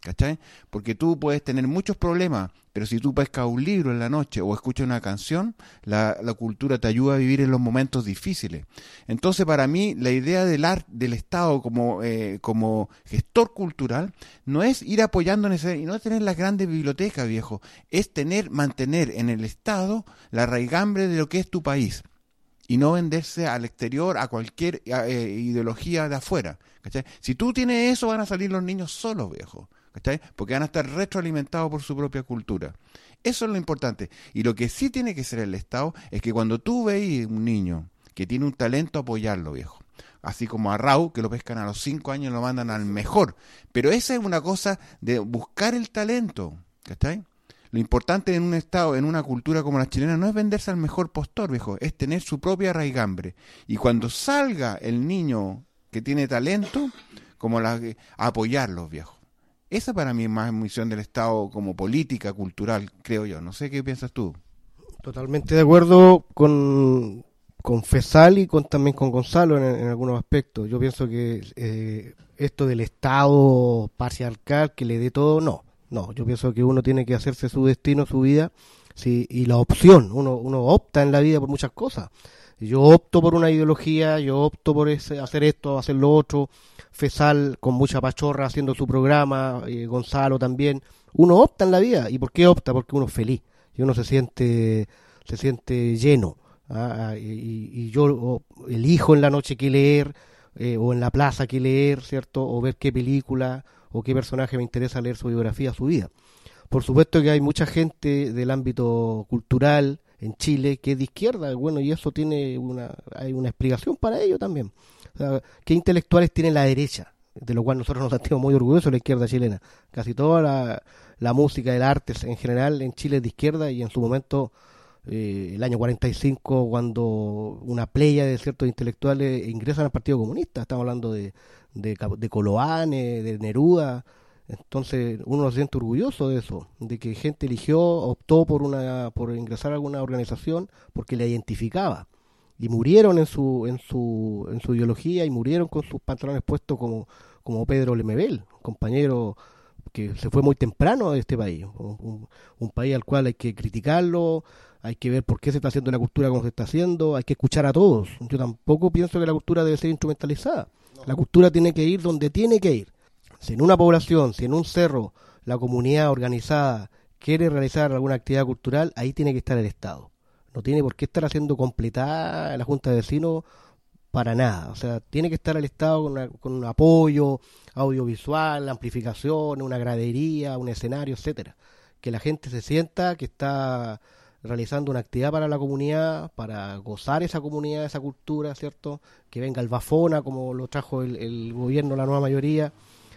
¿cachai? Porque tú puedes tener muchos problemas, pero si tú pescas un libro en la noche o escuchas una canción, la, la cultura te ayuda a vivir en los momentos difíciles. Entonces, para mí, la idea del arte, del Estado como, eh, como gestor cultural, no es ir apoyando necesariamente, y no es tener las grandes bibliotecas, viejo, es tener, mantener en el Estado la raigambre de lo que es tu país. Y no venderse al exterior a cualquier eh, ideología de afuera, ¿cachai? Si tú tienes eso, van a salir los niños solos, viejo, ¿cachai? Porque van a estar retroalimentados por su propia cultura. Eso es lo importante. Y lo que sí tiene que ser el Estado es que cuando tú veis un niño que tiene un talento, apoyarlo, viejo. Así como a Raúl, que lo pescan a los cinco años y lo mandan al mejor. Pero esa es una cosa de buscar el talento, ¿cachai? Lo importante en un Estado, en una cultura como la chilena, no es venderse al mejor postor, viejo, es tener su propia raigambre. Y cuando salga el niño que tiene talento, como la, apoyarlos, viejo. Esa para mí es más misión del Estado como política cultural, creo yo. No sé qué piensas tú. Totalmente de acuerdo con, con Fesal y con, también con Gonzalo en, en algunos aspectos. Yo pienso que eh, esto del Estado patriarcal que le dé todo, no. No, yo pienso que uno tiene que hacerse su destino, su vida, sí, y la opción. Uno, uno opta en la vida por muchas cosas. Yo opto por una ideología, yo opto por ese, hacer esto, hacer lo otro. Fesal con mucha pachorra haciendo su programa, eh, Gonzalo también. Uno opta en la vida. ¿Y por qué opta? Porque uno es feliz y uno se siente se siente lleno. ¿ah? Y, y yo elijo en la noche qué leer, eh, o en la plaza qué leer, ¿cierto? O ver qué película o qué personaje me interesa leer su biografía, su vida. Por supuesto que hay mucha gente del ámbito cultural en Chile que es de izquierda, bueno, y eso tiene una, hay una explicación para ello también. O sea, ¿qué intelectuales tiene la derecha? De lo cual nosotros nos sentimos muy orgullosos de la izquierda chilena. Casi toda la, la música, el arte en general en Chile es de izquierda, y en su momento, eh, el año cuarenta y cinco, cuando una playa de ciertos intelectuales ingresan al Partido Comunista, estamos hablando de, de, de Coloane, de Neruda. Entonces uno se siente orgulloso de eso, de que gente eligió, optó por una por ingresar a alguna organización porque la identificaba, y murieron en su en su en su ideología, y murieron con sus pantalones puestos, como como Pedro Lemebel, compañero que se fue muy temprano de este país, un, un, un país al cual hay que criticarlo, hay que ver por qué se está haciendo la cultura como se está haciendo, hay que escuchar a todos. Yo tampoco pienso que la cultura debe ser instrumentalizada. No. La cultura tiene que ir donde tiene que ir. Si en una población, si en un cerro, la comunidad organizada quiere realizar alguna actividad cultural, ahí tiene que estar el Estado. No tiene por qué estar haciendo completada la Junta de Vecinos para nada. O sea, tiene que estar el Estado con, una, con un apoyo audiovisual, amplificación, una gradería, un escenario, etcétera. Que la gente se sienta que está realizando una actividad para la comunidad, para gozar esa comunidad, esa cultura, ¿cierto? Que venga el Bafona, como lo trajo el, el gobierno, la nueva mayoría,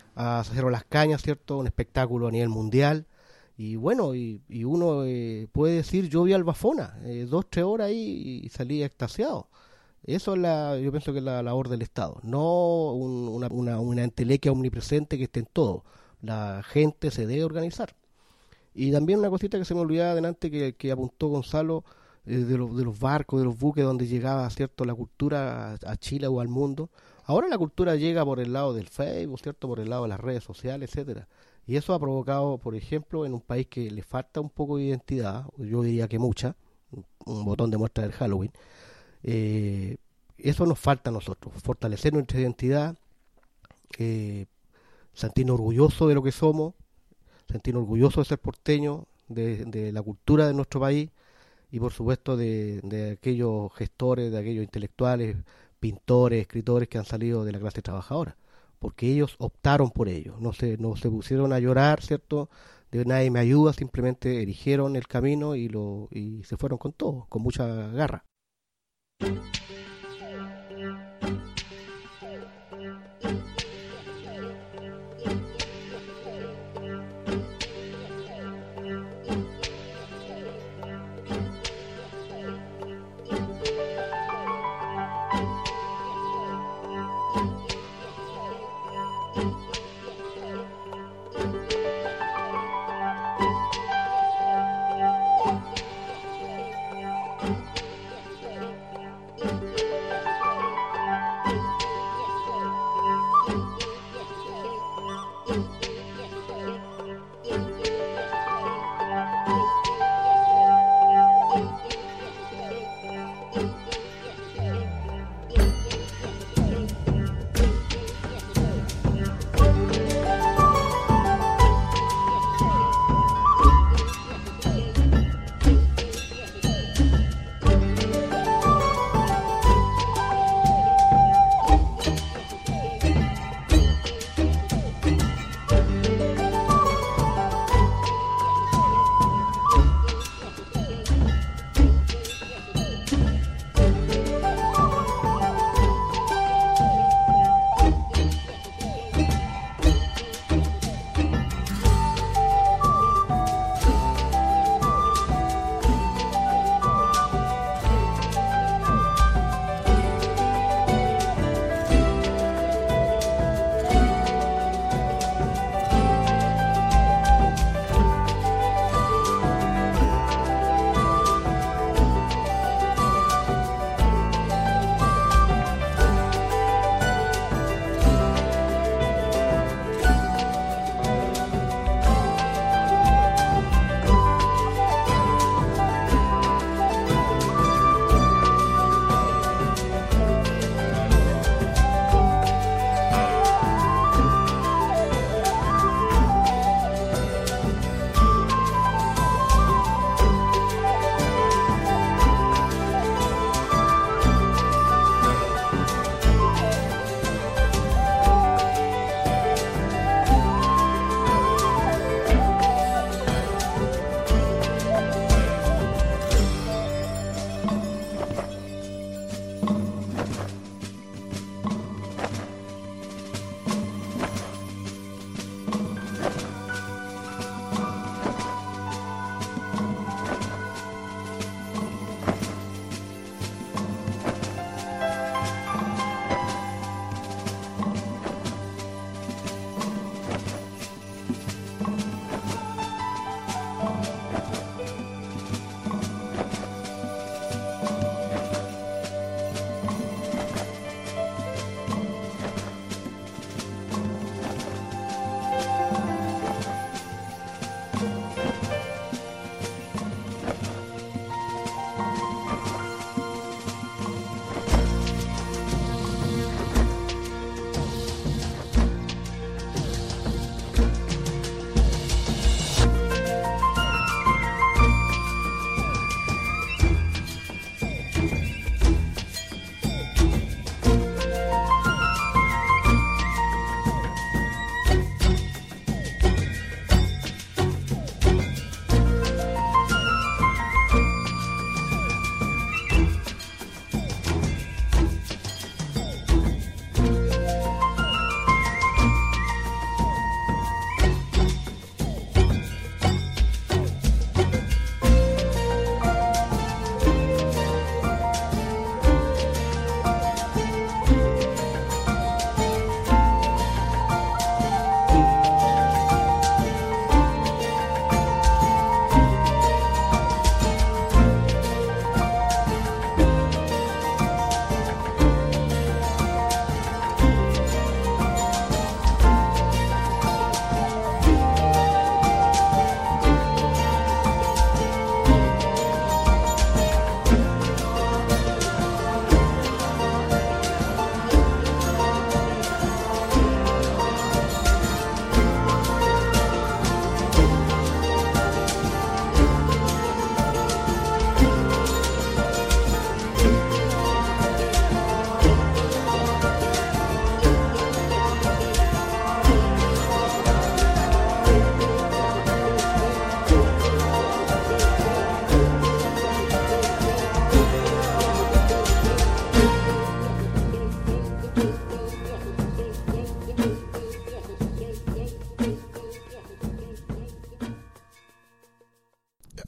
a Cerro Las Cañas, ¿cierto? Un espectáculo a nivel mundial. Y bueno, y, y uno eh, puede decir, yo vi al Bafona, eh, dos, tres horas ahí y salí extasiado. Eso es la, yo pienso que es la labor del Estado, no un, una, una, una entelequia omnipresente que esté en todo. La gente se debe organizar. Y también una cosita que se me olvidaba adelante, que, que apuntó Gonzalo, eh, de, los, de los barcos, de los buques donde llegaba, ¿cierto?, la cultura a, a Chile o al mundo. Ahora la cultura llega por el lado del Facebook, ¿cierto?, por el lado de las redes sociales, etcétera. Y eso ha provocado, por ejemplo, en un país que le falta un poco de identidad, yo diría que mucha, un botón de muestra del Halloween, eh, eso nos falta a nosotros, fortalecer nuestra identidad, eh, sentirnos orgullosos de lo que somos, sentirnos orgullosos de ser porteños, de, de la cultura de nuestro país, y por supuesto de, de aquellos gestores, de aquellos intelectuales, pintores, escritores que han salido de la clase trabajadora, porque ellos optaron por ello, no se, no se pusieron a llorar, ¿cierto?, de nadie me ayuda, simplemente eligieron el camino y, lo, y se fueron con todo, con mucha garra.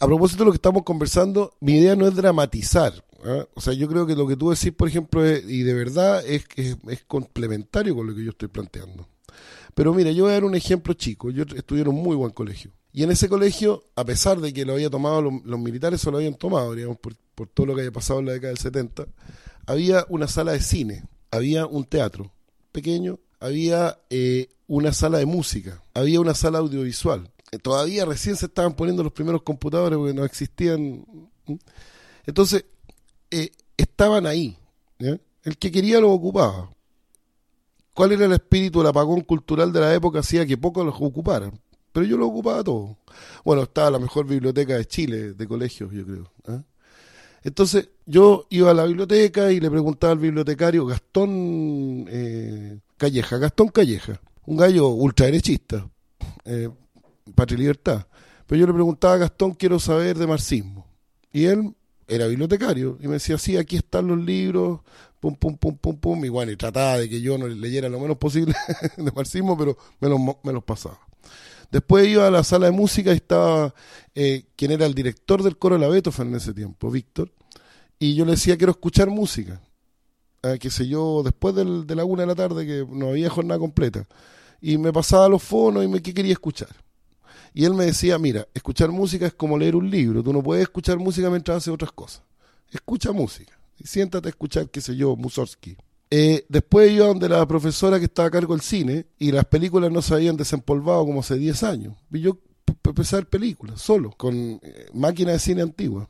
a propósito de lo que estamos conversando, mi idea no es dramatizar. ¿eh? O sea, yo creo que lo que tú decís, por ejemplo, es, y de verdad es que es, es complementario con lo que yo estoy planteando. Pero mira, yo voy a dar un ejemplo chico. Yo estudié en un muy buen colegio. Y en ese colegio, a pesar de que lo había tomado los, los militares, se lo habían tomado, digamos, por, por todo lo que había pasado en la década del setenta, había una sala de cine, había un teatro pequeño, había eh, una sala de música, había una sala audiovisual. Eh, todavía recién se estaban poniendo los primeros computadores porque no existían. Entonces, eh, estaban ahí. ¿ya? El que quería lo ocupaba. ¿Cuál era el espíritu del apagón cultural de la época? Hacía que pocos los ocuparan. Pero yo lo ocupaba todo. Bueno, estaba la mejor biblioteca de Chile, de colegios, yo creo. ¿eh? Entonces, yo iba a la biblioteca y le preguntaba al bibliotecario, Gastón eh, Calleja, Gastón Calleja, un gallo ultraderechista, eh, Patria y Libertad. Pero yo le preguntaba a Gastón, quiero saber de marxismo. Y él era bibliotecario y me decía, sí, aquí están los libros, pum, pum, pum, pum, pum. Y bueno, y trataba de que yo no leyera lo menos posible de marxismo, pero me los, me los pasaba. Después iba a la sala de música y estaba eh, quien era el director del coro de la Beethoven en ese tiempo, Víctor, y yo le decía, quiero escuchar música, eh, qué sé yo, después del, de la una de la tarde, que no había jornada completa, y me pasaba los fonos y me qué quería escuchar. Y él me decía, mira, escuchar música es como leer un libro, tú no puedes escuchar música mientras haces otras cosas, escucha música, y siéntate a escuchar, qué sé yo, Mussorgsky. Eh, después iba donde la profesora que estaba a cargo del cine y las películas no se habían desempolvado como hace diez años. Y yo p- empecé a ver películas, solo, con eh, máquina de cine antigua.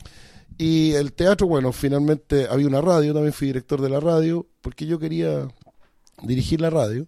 Y el teatro, bueno, finalmente había una radio, también fui director de la radio, porque yo quería dirigir la radio.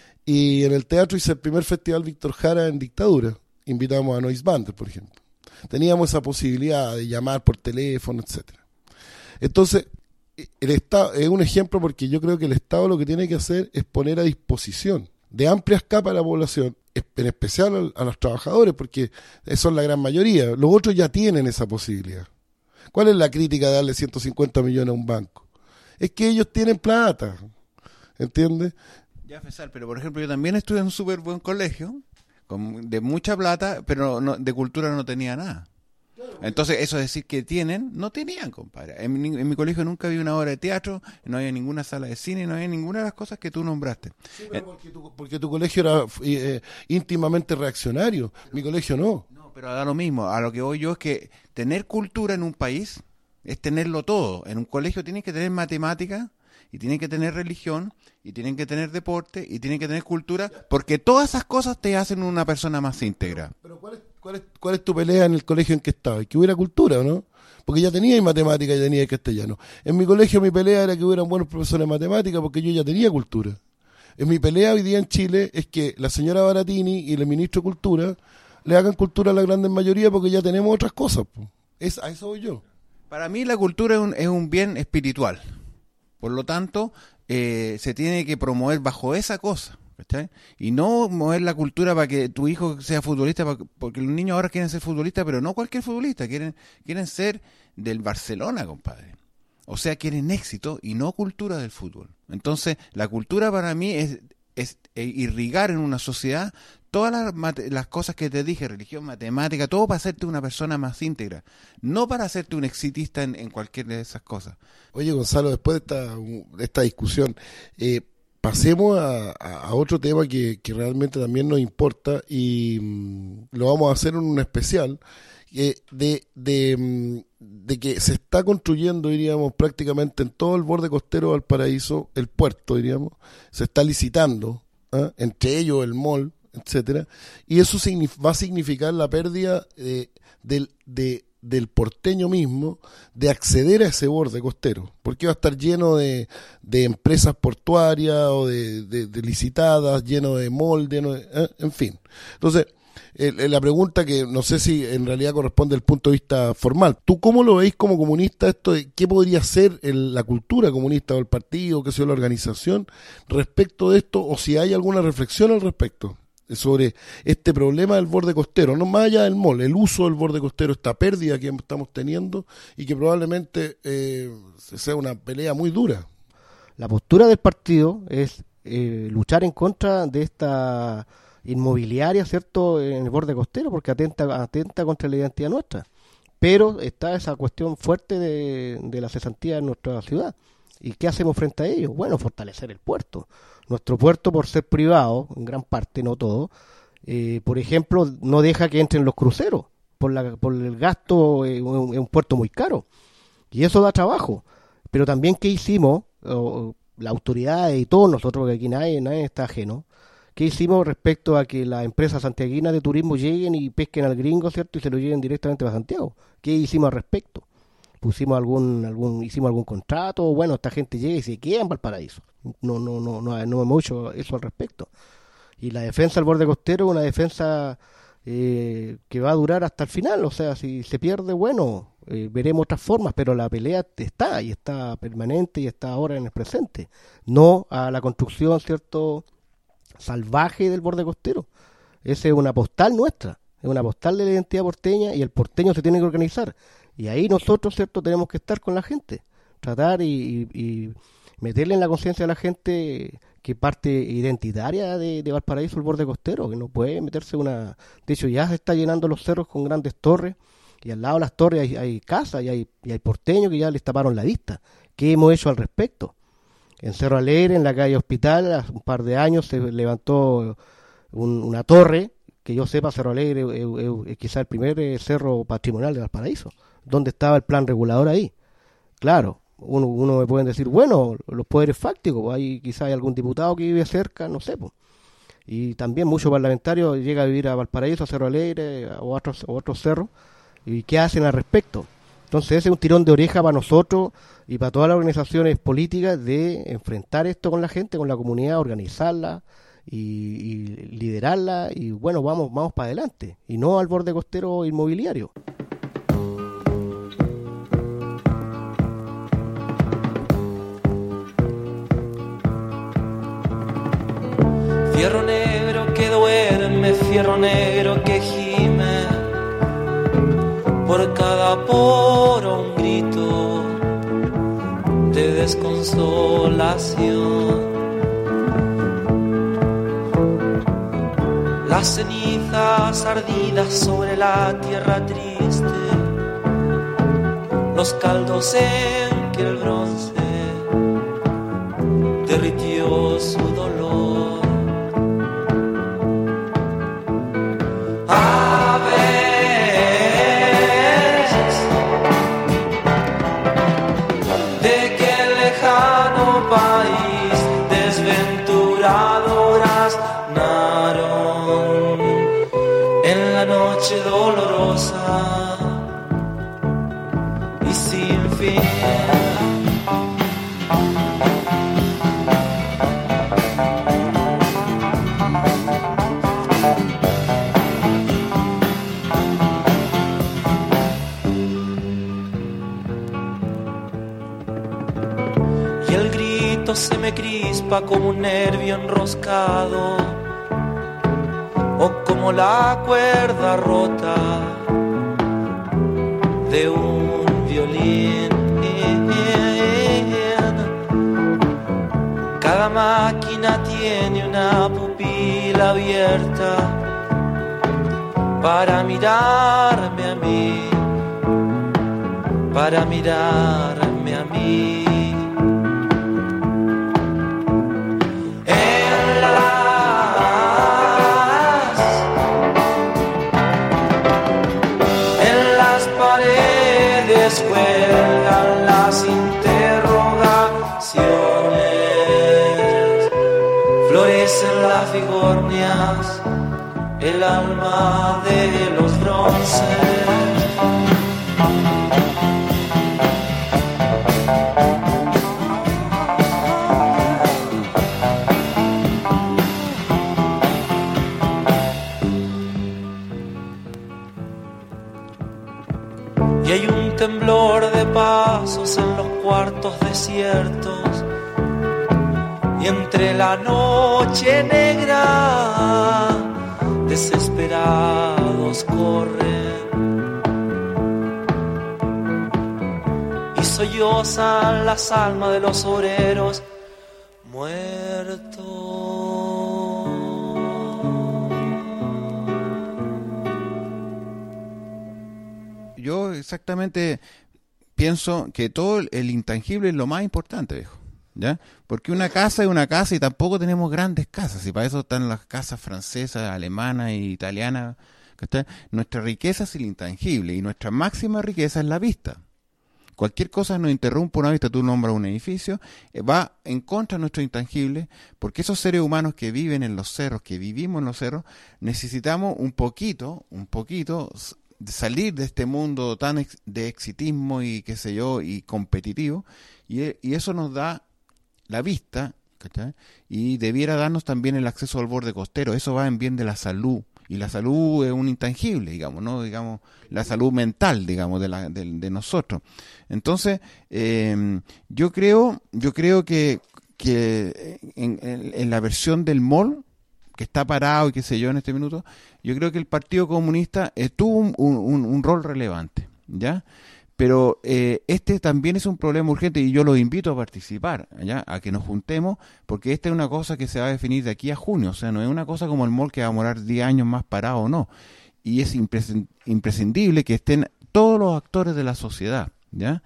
Y en el teatro hice el primer festival Víctor Jara en dictadura. Invitamos a Noise Bander, por ejemplo. Teníamos esa posibilidad de llamar por teléfono, etcétera. Entonces, el Estado es un ejemplo porque yo creo que el Estado lo que tiene que hacer es poner a disposición de amplias capas de la población, en especial a, a los trabajadores, porque son la gran mayoría. Los otros ya tienen esa posibilidad. ¿Cuál es la crítica de darle ciento cincuenta millones a un banco? Es que ellos tienen plata, ¿entiendes? Ya, Fesal, pero por ejemplo yo también estudié en un súper buen colegio, con, de mucha plata, pero no, de cultura no tenía nada. Entonces, eso es decir que tienen, no tenían, compadre. En mi, en mi colegio nunca había una obra de teatro, no había ninguna sala de cine, no había ninguna de las cosas que tú nombraste. Sí, pero porque tu, porque tu colegio era eh, íntimamente reaccionario, mi colegio no. No, pero da lo mismo. A lo que voy yo es que tener cultura en un país es tenerlo todo. En un colegio tienes que tener matemática, y tienen que tener religión, y tienen que tener deporte, y tienen que tener cultura, porque todas esas cosas te hacen una persona más íntegra. Pero ¿cuál es, cuál es, cuál es tu pelea en el colegio en que estabas? Que hubiera cultura, ¿no? Porque ya tenía matemática y tenía castellano. En mi colegio mi pelea era que hubieran buenos profesores de matemática porque yo ya tenía cultura. En mi pelea hoy día en Chile es que la señora Baratini y el ministro de Cultura le hagan cultura a la gran mayoría porque ya tenemos otras cosas. Po. Es, a eso voy yo. Para mí la cultura es un, es un bien espiritual. Por lo tanto, eh, se tiene que promover bajo esa cosa, ¿cachai? Y no mover la cultura para que tu hijo sea futbolista, porque los niños ahora quieren ser futbolistas, pero no cualquier futbolista, quieren, quieren ser del Barcelona, compadre. O sea, quieren éxito y no cultura del fútbol. Entonces, la cultura para mí es, es irrigar en una sociedad todas las, mate, las cosas que te dije, religión, matemática, todo para hacerte una persona más íntegra, no para hacerte un exitista en, en cualquiera de esas cosas. Oye, Gonzalo, después de esta, de esta discusión, eh, pasemos a, a otro tema que, que realmente también nos importa y mmm, lo vamos a hacer en un especial eh, de, de, de que se está construyendo, diríamos, prácticamente en todo el borde costero del Valparaíso, el puerto, diríamos, se está licitando, ¿eh? Entre ellos el mall, etcétera, y eso va a significar la pérdida eh, del, de, del porteño mismo de acceder a ese borde costero, porque va a estar lleno de, de empresas portuarias o de, de, de licitadas, lleno de mall, lleno de, ¿eh? en fin. Entonces, eh, la pregunta que no sé si en realidad corresponde al punto de vista formal, ¿tú cómo lo veis como comunista esto de qué podría ser el, la cultura comunista o el partido, qué sea la organización respecto de esto, o si hay alguna reflexión al respecto sobre este problema del borde costero, no más allá del mall, el uso del borde costero, esta pérdida que estamos teniendo y que probablemente eh, sea una pelea muy dura? La postura del partido es eh, luchar en contra de esta inmobiliaria, ¿cierto?, en el borde costero, porque atenta, atenta contra la identidad nuestra. Pero está esa cuestión fuerte de, de la cesantía en nuestra ciudad. ¿Y qué hacemos frente a ello? Bueno, fortalecer el puerto. Nuestro puerto, por ser privado, en gran parte, no todo, eh, por ejemplo, no deja que entren los cruceros, por, la, por el gasto, es eh, un, un puerto muy caro. Y eso da trabajo. Pero también, ¿qué hicimos? Oh, la autoridad y todos nosotros, que aquí nadie, nadie está ajeno, ¿qué hicimos respecto a que las empresas santiaguinas de turismo lleguen y pesquen al gringo, ¿cierto?, y se lo lleven directamente a Santiago? ¿Qué hicimos al respecto? Pusimos algún, algún, hicimos algún contrato, bueno, esta gente llega y se queda en Valparaíso. No, no, no, no, no hemos hecho eso al respecto. Y la defensa del borde costero es una defensa eh, que va a durar hasta el final, o sea, si se pierde, bueno, eh, veremos otras formas, pero la pelea está, y está permanente, y está ahora en el presente. No a la construcción, ¿cierto?, salvaje del borde costero. Esa es una postal nuestra, es una postal de la identidad porteña, y el porteño se tiene que organizar, y ahí nosotros, cierto, tenemos que estar con la gente, tratar y, y, y meterle en la conciencia a la gente que parte identitaria de, de Valparaíso el borde costero, que no puede meterse una... De hecho, ya se está llenando los cerros con grandes torres, y al lado de las torres hay, hay casas y hay, y hay porteños que ya les taparon la vista. ¿Qué hemos hecho al respecto? En Cerro Alegre, en la calle Hospital, hace un par de años se levantó un, una torre, que yo sepa, Cerro Alegre es, es, es quizá el primer eh, cerro patrimonial de Valparaíso. ¿Dónde estaba el plan regulador ahí? Claro, uno, uno me pueden decir, bueno, los poderes fácticos, hay quizá hay algún diputado que vive cerca, no sé, pues. Y también muchos parlamentarios llegan a vivir a Valparaíso, a Cerro Alegre o a otros, a otros cerros, y ¿qué hacen al respecto? Entonces ese es un tirón de oreja para nosotros y para todas las organizaciones políticas de enfrentar esto con la gente, con la comunidad, organizarla y, y liderarla, y bueno, vamos, vamos para adelante, y no al borde costero inmobiliario. Fierro negro que duerme, fierro negro que gime, por cada poro un grito de desconsolación. Las cenizas ardidas sobre la tierra triste, los caldos en que el bronce derritió su dolor. Dolorosa y sin fin. Y el grito se me crispa como un nervio enroscado, o como la cuerda rota de un violín. Cada máquina tiene una pupila abierta para mirarme a mí, para mirarme a mí. En la cuelgan las interrogaciones, florecen las figornias, el alma de los bronces. Y hay un temblor de pasos en los cuartos desiertos, y entre la noche negra desesperados corren y sollozan las almas de los obreros muertos. yo exactamente pienso que todo el intangible es lo más importante, viejo. ¿Ya? Porque una casa es una casa y tampoco tenemos grandes casas, y para eso están las casas francesas, alemanas e italianas. ¿Cachai? Nuestra riqueza es el intangible y nuestra máxima riqueza es la vista. Cualquier cosa nos interrumpe una vista, tú nombras un edificio, eh, va en contra de nuestro intangible, porque esos seres humanos que viven en los cerros, que vivimos en los cerros, necesitamos un poquito, un poquito de salir de este mundo tan ex, de exitismo y qué sé yo, y competitivo, y, y eso nos da la vista, ¿cachai? Y debiera darnos también el acceso al borde costero. Eso va en bien de la salud, y la salud es un intangible, digamos, no digamos la salud mental, digamos, de la de, de nosotros. Entonces, eh, yo creo, yo creo que que en, en, en la versión del mall que está parado y qué sé yo en este minuto, yo creo que el Partido Comunista eh, tuvo un, un, un rol relevante, ¿ya? Pero eh, este también es un problema urgente y yo los invito a participar, ¿ya? A que nos juntemos, porque esta es una cosa que se va a definir de aquí a junio. O sea, no es una cosa como el mall que va a demorar diez años más parado o no. Y es imprescindible que estén todos los actores de la sociedad, ¿ya?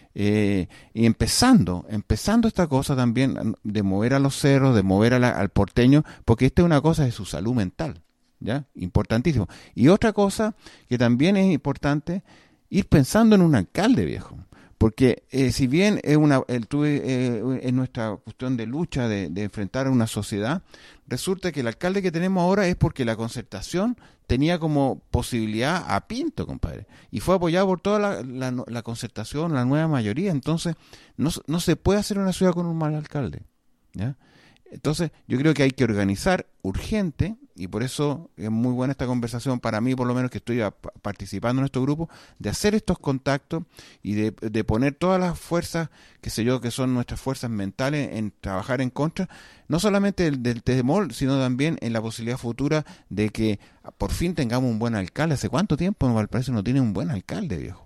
Eh, y empezando, empezando esta cosa también de mover a los cerros, de mover a la, al porteño, porque esta es una cosa de su salud mental, ¿ya? Importantísimo. Y otra cosa que también es importante, ir pensando en un alcalde, viejo, porque eh, si bien es una el, tuve, eh, es nuestra cuestión de lucha de, de enfrentar a una sociedad, resulta que el alcalde que tenemos ahora es porque la Concertación tenía como posibilidad a Pinto, compadre, y fue apoyado por toda la, la, la Concertación, la nueva mayoría. Entonces no, no se puede hacer una ciudad con un mal alcalde, ¿ya? Entonces yo creo que hay que organizar urgente, y por eso es muy buena esta conversación para mí, por lo menos que estoy a, participando en nuestro grupo, de hacer estos contactos y de, de poner todas las fuerzas, que sé yo, que son nuestras fuerzas mentales en trabajar en contra, no solamente del, del temor, sino también en la posibilidad futura de que por fin tengamos un buen alcalde. ¿Hace cuánto tiempo en Valparaíso no tiene un buen alcalde, viejo?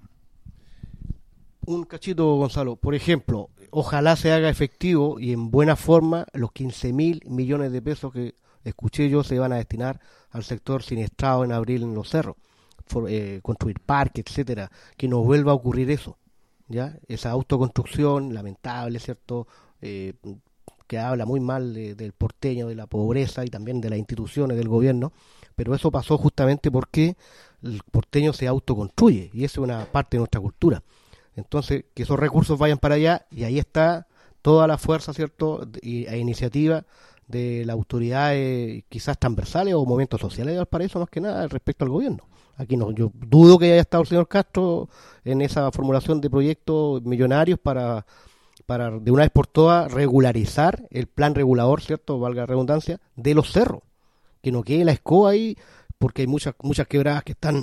Un cachito, Gonzalo. Por ejemplo, ojalá se haga efectivo y en buena forma los quince mil millones de pesos que escuché yo se van a destinar al sector siniestrado en abril en los cerros, for, eh, construir parques, etcétera, que no vuelva a ocurrir eso, ya esa autoconstrucción lamentable, cierto, eh, que habla muy mal de, del porteño, de la pobreza y también de las instituciones del gobierno, pero eso pasó justamente porque el porteño se autoconstruye y eso es una parte de nuestra cultura. Entonces, que esos recursos vayan para allá, y ahí está toda la fuerza, cierto, y, e iniciativa de las autoridades, quizás transversales o movimientos sociales de Valparaíso, más que nada respecto al gobierno. Aquí no, yo dudo que haya estado el señor Castro en esa formulación de proyectos millonarios para, para de una vez por todas regularizar el plan regulador, cierto, valga la redundancia, de los cerros, que no quede la escoba ahí, porque hay muchas muchas quebradas que están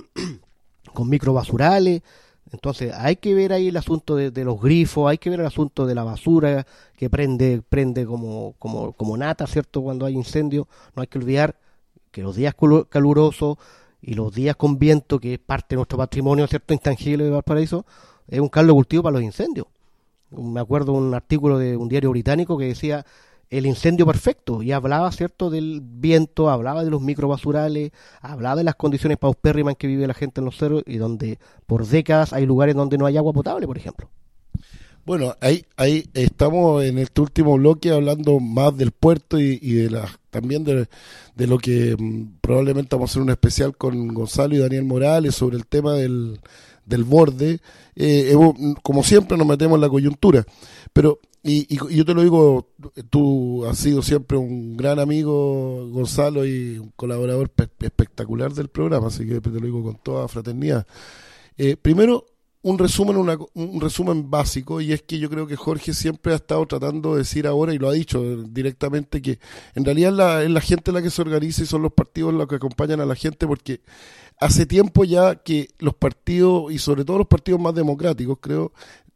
con microbasurales. Entonces hay que ver ahí el asunto de, de los grifos, hay que ver el asunto de la basura que prende prende como, como, como nata, ¿cierto? Cuando hay incendio. No hay que olvidar que los días calurosos y los días con viento, que es parte de nuestro patrimonio, ¿cierto?, intangible de Valparaíso, es un caldo de cultivo para los incendios. Me acuerdo de un artículo de un diario británico que decía el incendio perfecto, y hablaba, ¿cierto?, del viento, hablaba de los microbasurales, hablaba de las condiciones paupérrimas en que vive la gente en los cerros, y donde por décadas hay lugares donde no hay agua potable, por ejemplo. Bueno, ahí ahí estamos en este último bloque hablando más del puerto y, y de la, también de, de lo que mm, probablemente vamos a hacer un especial con Gonzalo y Daniel Morales sobre el tema del, del borde. Eh, hemos, como siempre nos metemos en la coyuntura, pero y, y, y yo te lo digo, tú has sido siempre un gran amigo, Gonzalo, y un colaborador pe- espectacular del programa, así que te lo digo con toda fraternidad. Eh, primero, un resumen una, un resumen básico, y es que yo creo que Jorge siempre ha estado tratando de decir ahora, y lo ha dicho directamente, que en realidad es la, es la gente la que se organiza y son los partidos los que acompañan a la gente, porque hace tiempo ya que los partidos, y sobre todo los partidos más democráticos, creo,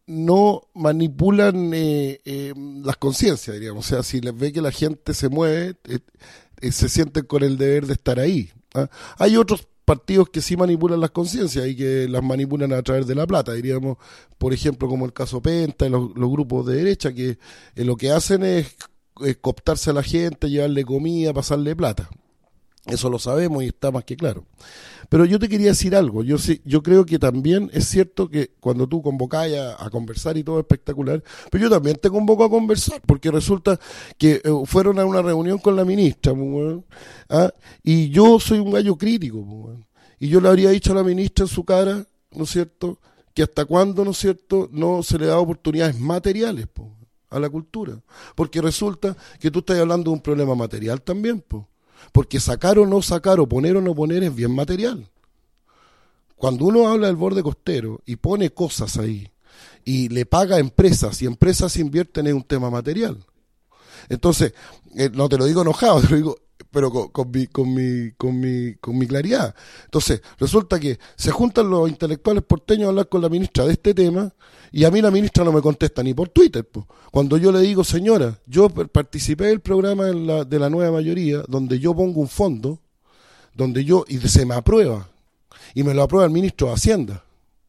no manipulan eh, eh, las conciencias, diríamos. O sea, si les ve que la gente se mueve, eh, eh, se sienten con el deber de estar ahí, ¿ah? Hay otros partidos que sí manipulan las conciencias y que las manipulan a través de la plata, diríamos, por ejemplo, como el caso Penta y los, los grupos de derecha, que eh, lo que hacen es, es cooptarse a la gente, llevarle comida, pasarle plata. Eso lo sabemos y está más que claro. Pero yo te quería decir algo. Yo sí, yo creo que también es cierto que cuando tú convocás a, a conversar y todo es espectacular, pero yo también te convoco a conversar, porque resulta que eh, fueron a una reunión con la ministra, pues, bueno, ¿ah? Y yo soy un gallo crítico, pues, bueno, y yo le habría dicho a la ministra en su cara, ¿no es cierto?, que hasta cuándo, ¿no es cierto?, no se le da oportunidades materiales, pues, a la cultura. Porque resulta que tú estás hablando de un problema material también, pues. Porque sacar o no sacar, o poner o no poner es bien material. Cuando uno habla del borde costero y pone cosas ahí y le paga a empresas y empresas invierten en un tema material. Entonces, eh, no te lo digo enojado, te lo digo, pero con, con, mi, con, mi, con, mi, con mi claridad. Entonces, resulta que se juntan los intelectuales porteños a hablar con la ministra de este tema y a mí la ministra no me contesta ni por Twitter, pues. Cuando yo le digo, señora, yo participé del programa de la, de la nueva mayoría, donde yo pongo un fondo, donde yo, y se me aprueba, y me lo aprueba el ministro de Hacienda.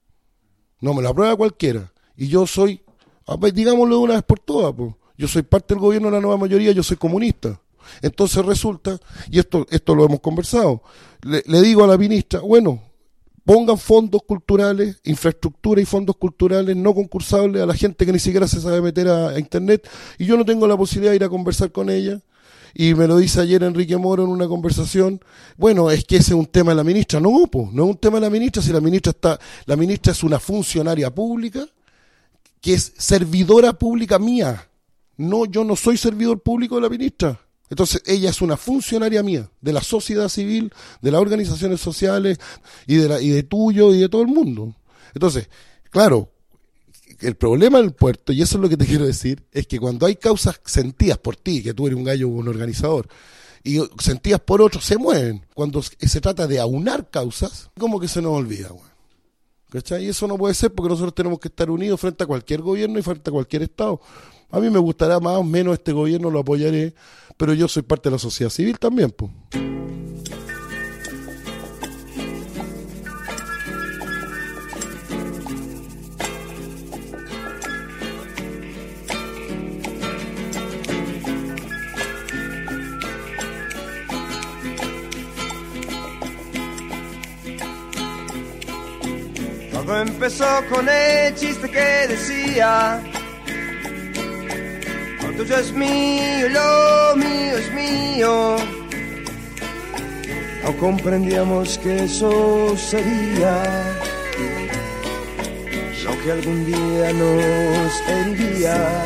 No me lo aprueba cualquiera. Y yo soy, digámoslo de una vez por todas, pues, yo soy parte del gobierno de la nueva mayoría, yo soy comunista. Entonces resulta, y esto, esto lo hemos conversado, le, le digo a la ministra, bueno, pongan fondos culturales, infraestructura y fondos culturales no concursables a la gente que ni siquiera se sabe meter a, a internet, y yo no tengo la posibilidad de ir a conversar con ella, y me lo dice ayer Enrique Moro en una conversación, bueno, es que ese es un tema de la ministra. No, pues, no es un tema de la ministra, si la ministra está, la ministra es una funcionaria pública, que es servidora pública mía. No, yo no soy servidor público de la ministra. Entonces, ella es una funcionaria mía, de la sociedad civil, de las organizaciones sociales, y de la, y de tuyo, y de todo el mundo. Entonces, claro, el problema del puerto, y eso es lo que te quiero decir, es que cuando hay causas sentidas por ti, que tú eres un gallo, un organizador, y sentidas por otros, se mueven. Cuando se trata de aunar causas, como que se nos olvida, güey. ¿Cachai? Y eso no puede ser, porque nosotros tenemos que estar unidos frente a cualquier gobierno y frente a cualquier Estado. A mí me gustará más o menos este gobierno, lo apoyaré, pero yo soy parte de la sociedad civil también, pues. Todo empezó con el chiste que decía: lo tuyo es mío, lo mío es mío. No comprendíamos que eso sería lo que algún día nos heriría.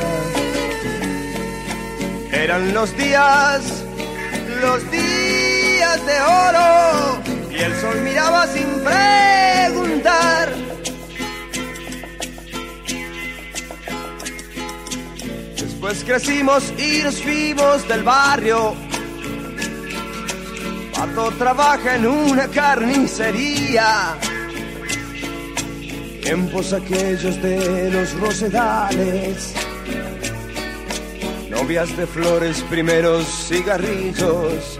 Eran los días, los días de oro, y el sol miraba sin preguntar. Después crecimos y nos fuimos del barrio. Pato trabaja en una carnicería. Tiempos aquellos de los rosedales, novias de flores, primeros cigarrillos.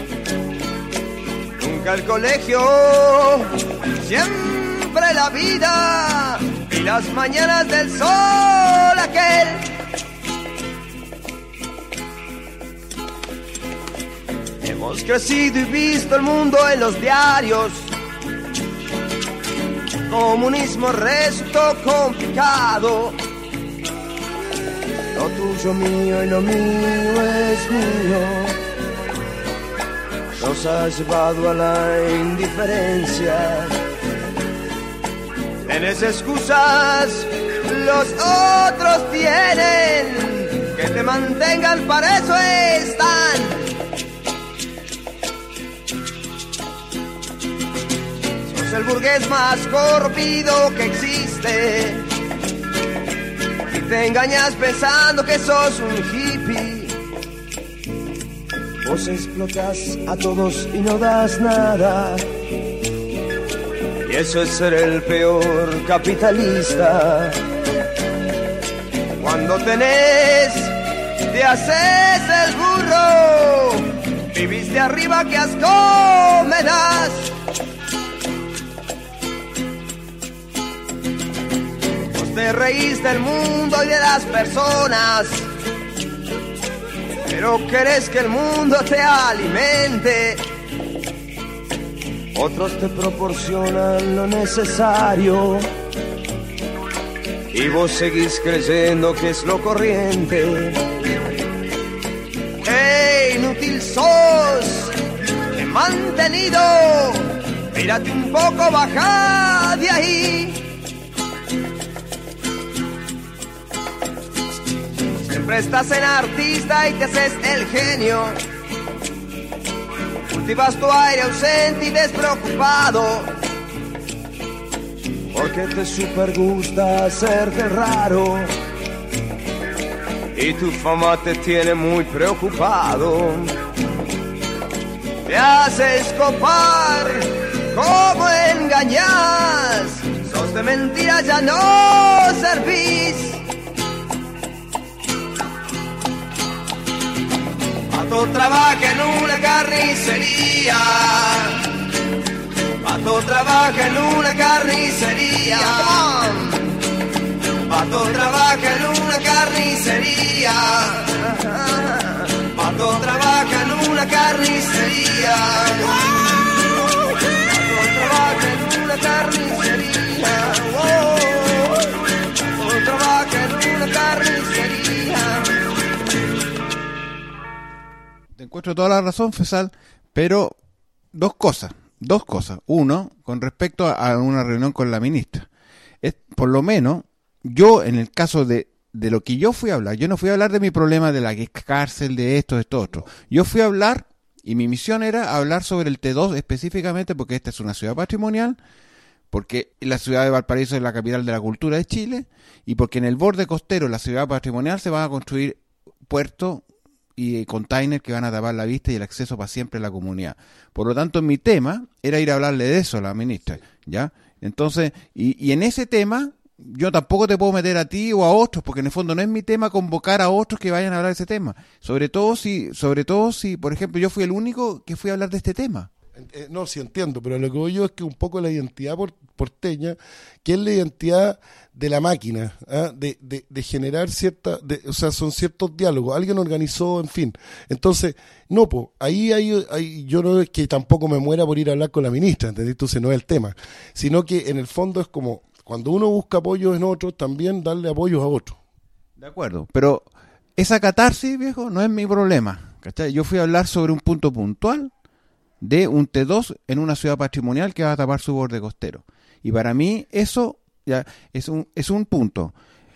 Nunca el colegio, siempre la vida y las mañanas del sol aquel. Hemos crecido y visto el mundo en los diarios. Comunismo resultó complicado. Lo tuyo mío y lo mío es mío. Nos ha llevado a la indiferencia. Tienes excusas, los otros tienen. Que te mantengan, para eso están. Sos el burgués más corrompido que existe. Y te engañas pensando que sos un hippie. Vos explotas a todos y no das nada. Y eso es ser el peor capitalista. Cuando tenés, te haces el burro. Vivís de arriba, que asco me das. Vos te reís del mundo y de las personas, pero querés que el mundo te alimente. otros te proporcionan lo necesario y vos seguís creyendo que es lo corriente. ¡Ey, inútil sos! ¡Te he mantenido! Mírate un poco, baja de ahí. Siempre estás en artista y te haces el genio. Cultivas tu aire ausente y despreocupado, porque te super gusta hacerte raro y tu fama te tiene muy preocupado. Te haces copar, ¿cómo engañas? Sos de mentira, ya no servís. Pato trabaja en una carnicería. Pato trabaja en una carnicería. Pato trabaja en una carnicería. Pato trabaja en una carnicería. Pato trabaja en una carnicería. Pato trabaja en una carnicería. Te encuentro toda la razón, Fesal, pero dos cosas, dos cosas. Uno, con respecto a, a una reunión con la ministra. Es, por lo menos, yo en el caso de, de lo que yo fui a hablar, yo no fui a hablar de mi problema de la cárcel, de esto, de esto, otro. Yo fui a hablar, y mi misión era hablar sobre el T dos específicamente, porque esta es una ciudad patrimonial, porque la ciudad de Valparaíso es la capital de la cultura de Chile, y porque en el borde costero de la ciudad patrimonial se van a construir puertos y containers que van a tapar la vista y el acceso para siempre a la comunidad. Por lo tanto, mi tema era ir a hablarle de eso a la ministra, ¿ya? Entonces, y, y en ese tema, yo tampoco te puedo meter a ti o a otros, porque en el fondo no es mi tema convocar a otros que vayan a hablar de ese tema. Sobre todo si, sobre todo si, por ejemplo, yo fui el único que fui a hablar de este tema. Eh, no, sí entiendo, pero lo que voy yo es que un poco la identidad por, porteña, que es la identidad de la máquina, ¿eh? de, de, de generar cierta, de, o sea, son ciertos diálogos, alguien organizó, en fin. Entonces, no, pues, ahí hay, hay, yo no es que tampoco me muera por ir a hablar con la ministra, ¿entendés? Entonces no es el tema, sino que en el fondo es como, cuando uno busca apoyos en otros, también darle apoyos a otros. De acuerdo, pero esa catarsis, viejo, no es mi problema, ¿cachai? Yo fui a hablar sobre un punto puntual de un T dos en una ciudad patrimonial que va a tapar su borde costero. Y para mí eso ya es un, es un punto.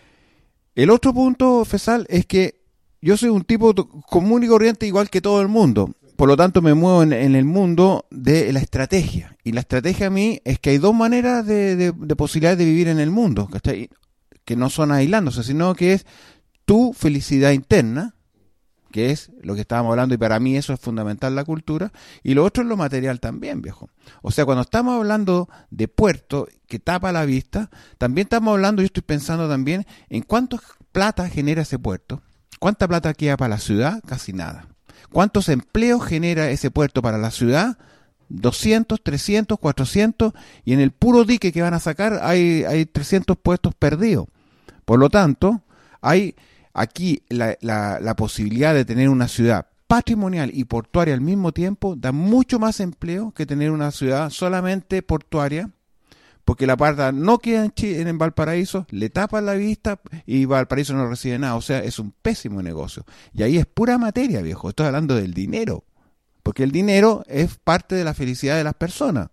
El otro punto, Fesal, es que yo soy un tipo común y corriente igual que todo el mundo. Por lo tanto, me muevo en, en el mundo de la estrategia. Y la estrategia a mí es que hay dos maneras de, de, de posibilidades de vivir en el mundo, ¿cachai? Que no son aislándose, sino que es tu felicidad interna, que es lo que estábamos hablando, y para mí eso es fundamental, la cultura, y lo otro es lo material también, viejo. O sea, cuando estamos hablando de puerto que tapa la vista, también estamos hablando, yo estoy pensando también en cuánto plata genera ese puerto, cuánta plata queda para la ciudad, casi nada. ¿Cuántos empleos genera ese puerto para la ciudad? doscientos, trescientos, cuatrocientos, y en el puro dique que van a sacar hay, hay trescientos puestos perdidos. Por lo tanto, hay aquí la, la, la posibilidad de tener una ciudad patrimonial y portuaria al mismo tiempo da mucho más empleo que tener una ciudad solamente portuaria, porque la parda no queda en, Chile, en Valparaíso, le tapan la vista y Valparaíso no recibe nada. O sea, es un pésimo negocio. Y ahí es pura materia, viejo. Estoy hablando del dinero, porque el dinero es parte de la felicidad de las personas.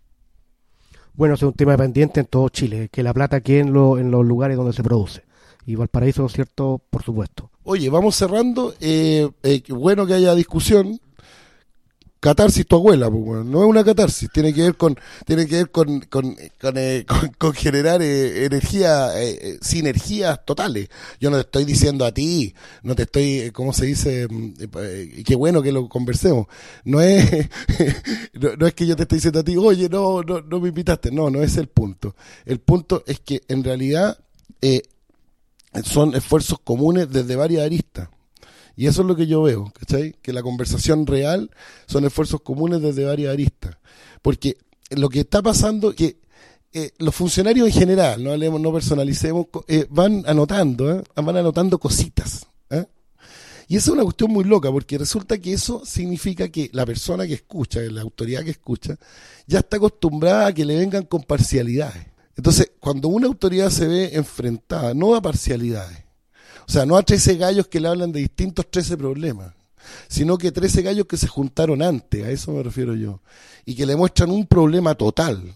Bueno, es un tema pendiente en todo Chile, que la plata quede en, lo, en los lugares donde se produce. Y Valparaíso, ¿cierto? Por supuesto. Oye, vamos cerrando. Eh, eh, bueno que haya discusión. Catarsis tu abuela, pues, bueno. No es una catarsis, tiene que ver con tiene que ver con con, con, eh, con, con generar eh, energía, eh, sinergias totales. Yo no te estoy diciendo a ti, no te estoy, eh, ¿cómo se dice? Eh, qué bueno que lo conversemos. No es no, no es que yo te estoy diciendo a ti, oye, no, no, no me invitaste. No, no es el punto. El punto es que en realidad eh, son esfuerzos comunes desde varias aristas. Y eso es lo que yo veo, ¿cachai? Que la conversación real son esfuerzos comunes desde varias aristas. Porque lo que está pasando es que eh, los funcionarios en general, no hablemos, no personalicemos, eh, van anotando, ¿eh? van anotando cositas. ¿eh? Y esa es una cuestión muy loca, porque resulta que eso significa que la persona que escucha, la autoridad que escucha, ya está acostumbrada a que le vengan con parcialidades. Entonces, cuando una autoridad se ve enfrentada, no a parcialidades, o sea, no a trece gallos que le hablan de distintos trece problemas, sino que trece gallos que se juntaron antes, a eso me refiero yo, y que le muestran un problema total,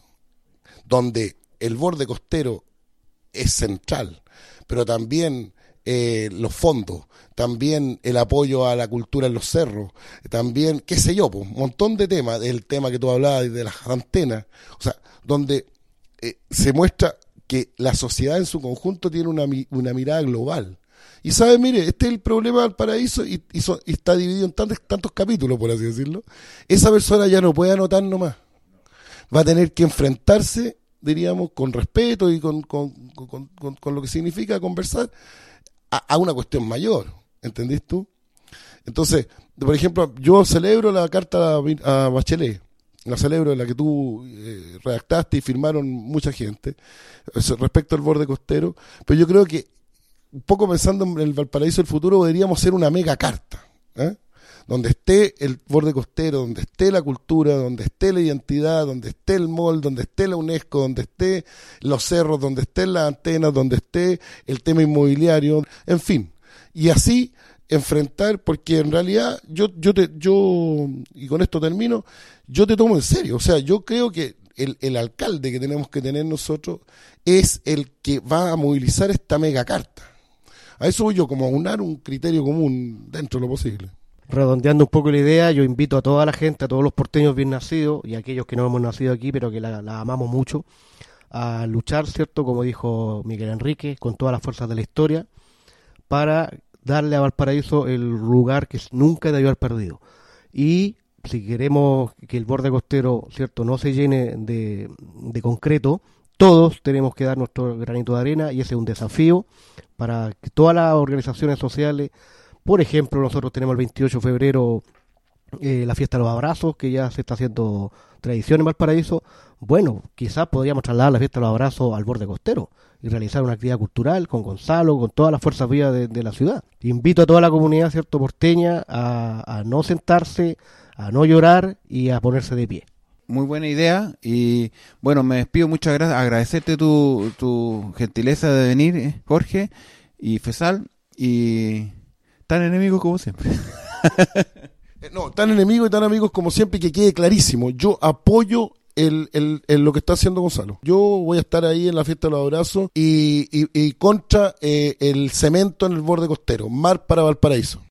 donde el borde costero es central, pero también eh, los fondos, también el apoyo a la cultura en los cerros, también, qué sé yo, pues, un montón de temas, el tema que tú hablabas de las antenas, o sea, donde eh, se muestra que la sociedad en su conjunto tiene una, una mirada global. Y sabes, mire, este es el problema del paraíso y, y, so, y está dividido en tantos, tantos capítulos, por así decirlo. Esa persona ya no puede anotar nomás. Va a tener que enfrentarse, diríamos, con respeto y con, con, con, con, con lo que significa conversar a, a una cuestión mayor. ¿Entendés tú? Entonces, por ejemplo, yo celebro la carta a Bachelet, la celebro, la que tú eh, redactaste y firmaron mucha gente, respecto al borde costero, pero yo creo que, un poco pensando en el Valparaíso del futuro, deberíamos hacer una mega carta, ¿eh? Donde esté el borde costero, donde esté la cultura, donde esté la identidad, donde esté el mall, donde esté la UNESCO, donde esté los cerros, donde estén las antenas, donde esté el tema inmobiliario, en fin. Y así enfrentar, porque en realidad yo, yo te, yo, y con esto termino, yo te tomo en serio. O sea, yo creo que el, el alcalde que tenemos que tener nosotros es el que va a movilizar esta mega carta. A eso voy yo, como a unar un criterio común dentro de lo posible. Redondeando un poco la idea, yo invito a toda la gente, a todos los porteños bien nacidos y a aquellos que no hemos nacido aquí, pero que la, la amamos mucho, a luchar, ¿cierto? Como dijo Miguel Enrique, con todas las fuerzas de la historia, para darle a Valparaíso el lugar que nunca debió haber perdido. Y si queremos que el borde costero, ¿cierto?, no se llene de, de concreto, todos tenemos que dar nuestro granito de arena, y ese es un desafío para que todas las organizaciones sociales. Por ejemplo, nosotros tenemos el veintiocho de febrero eh, la fiesta de los abrazos, que ya se está haciendo tradición en Valparaíso. Bueno, quizás podríamos trasladar la fiesta de los abrazos al borde costero y realizar una actividad cultural con Gonzalo, con todas las fuerzas vivas de, de la ciudad. Invito a toda la comunidad, cierto, porteña a, a no sentarse, a no llorar y a ponerse de pie. Muy buena idea, y bueno, me despido, muchas gracias, agradecerte tu, tu gentileza de venir, Jorge y Fesal, y tan enemigos como siempre. No, tan enemigos y tan amigos como siempre, y que quede clarísimo, yo apoyo el, el, el lo que está haciendo Gonzalo. Yo voy a estar ahí en la fiesta de los abrazos y, y, y contra eh, el cemento en el borde costero, mar para Valparaíso.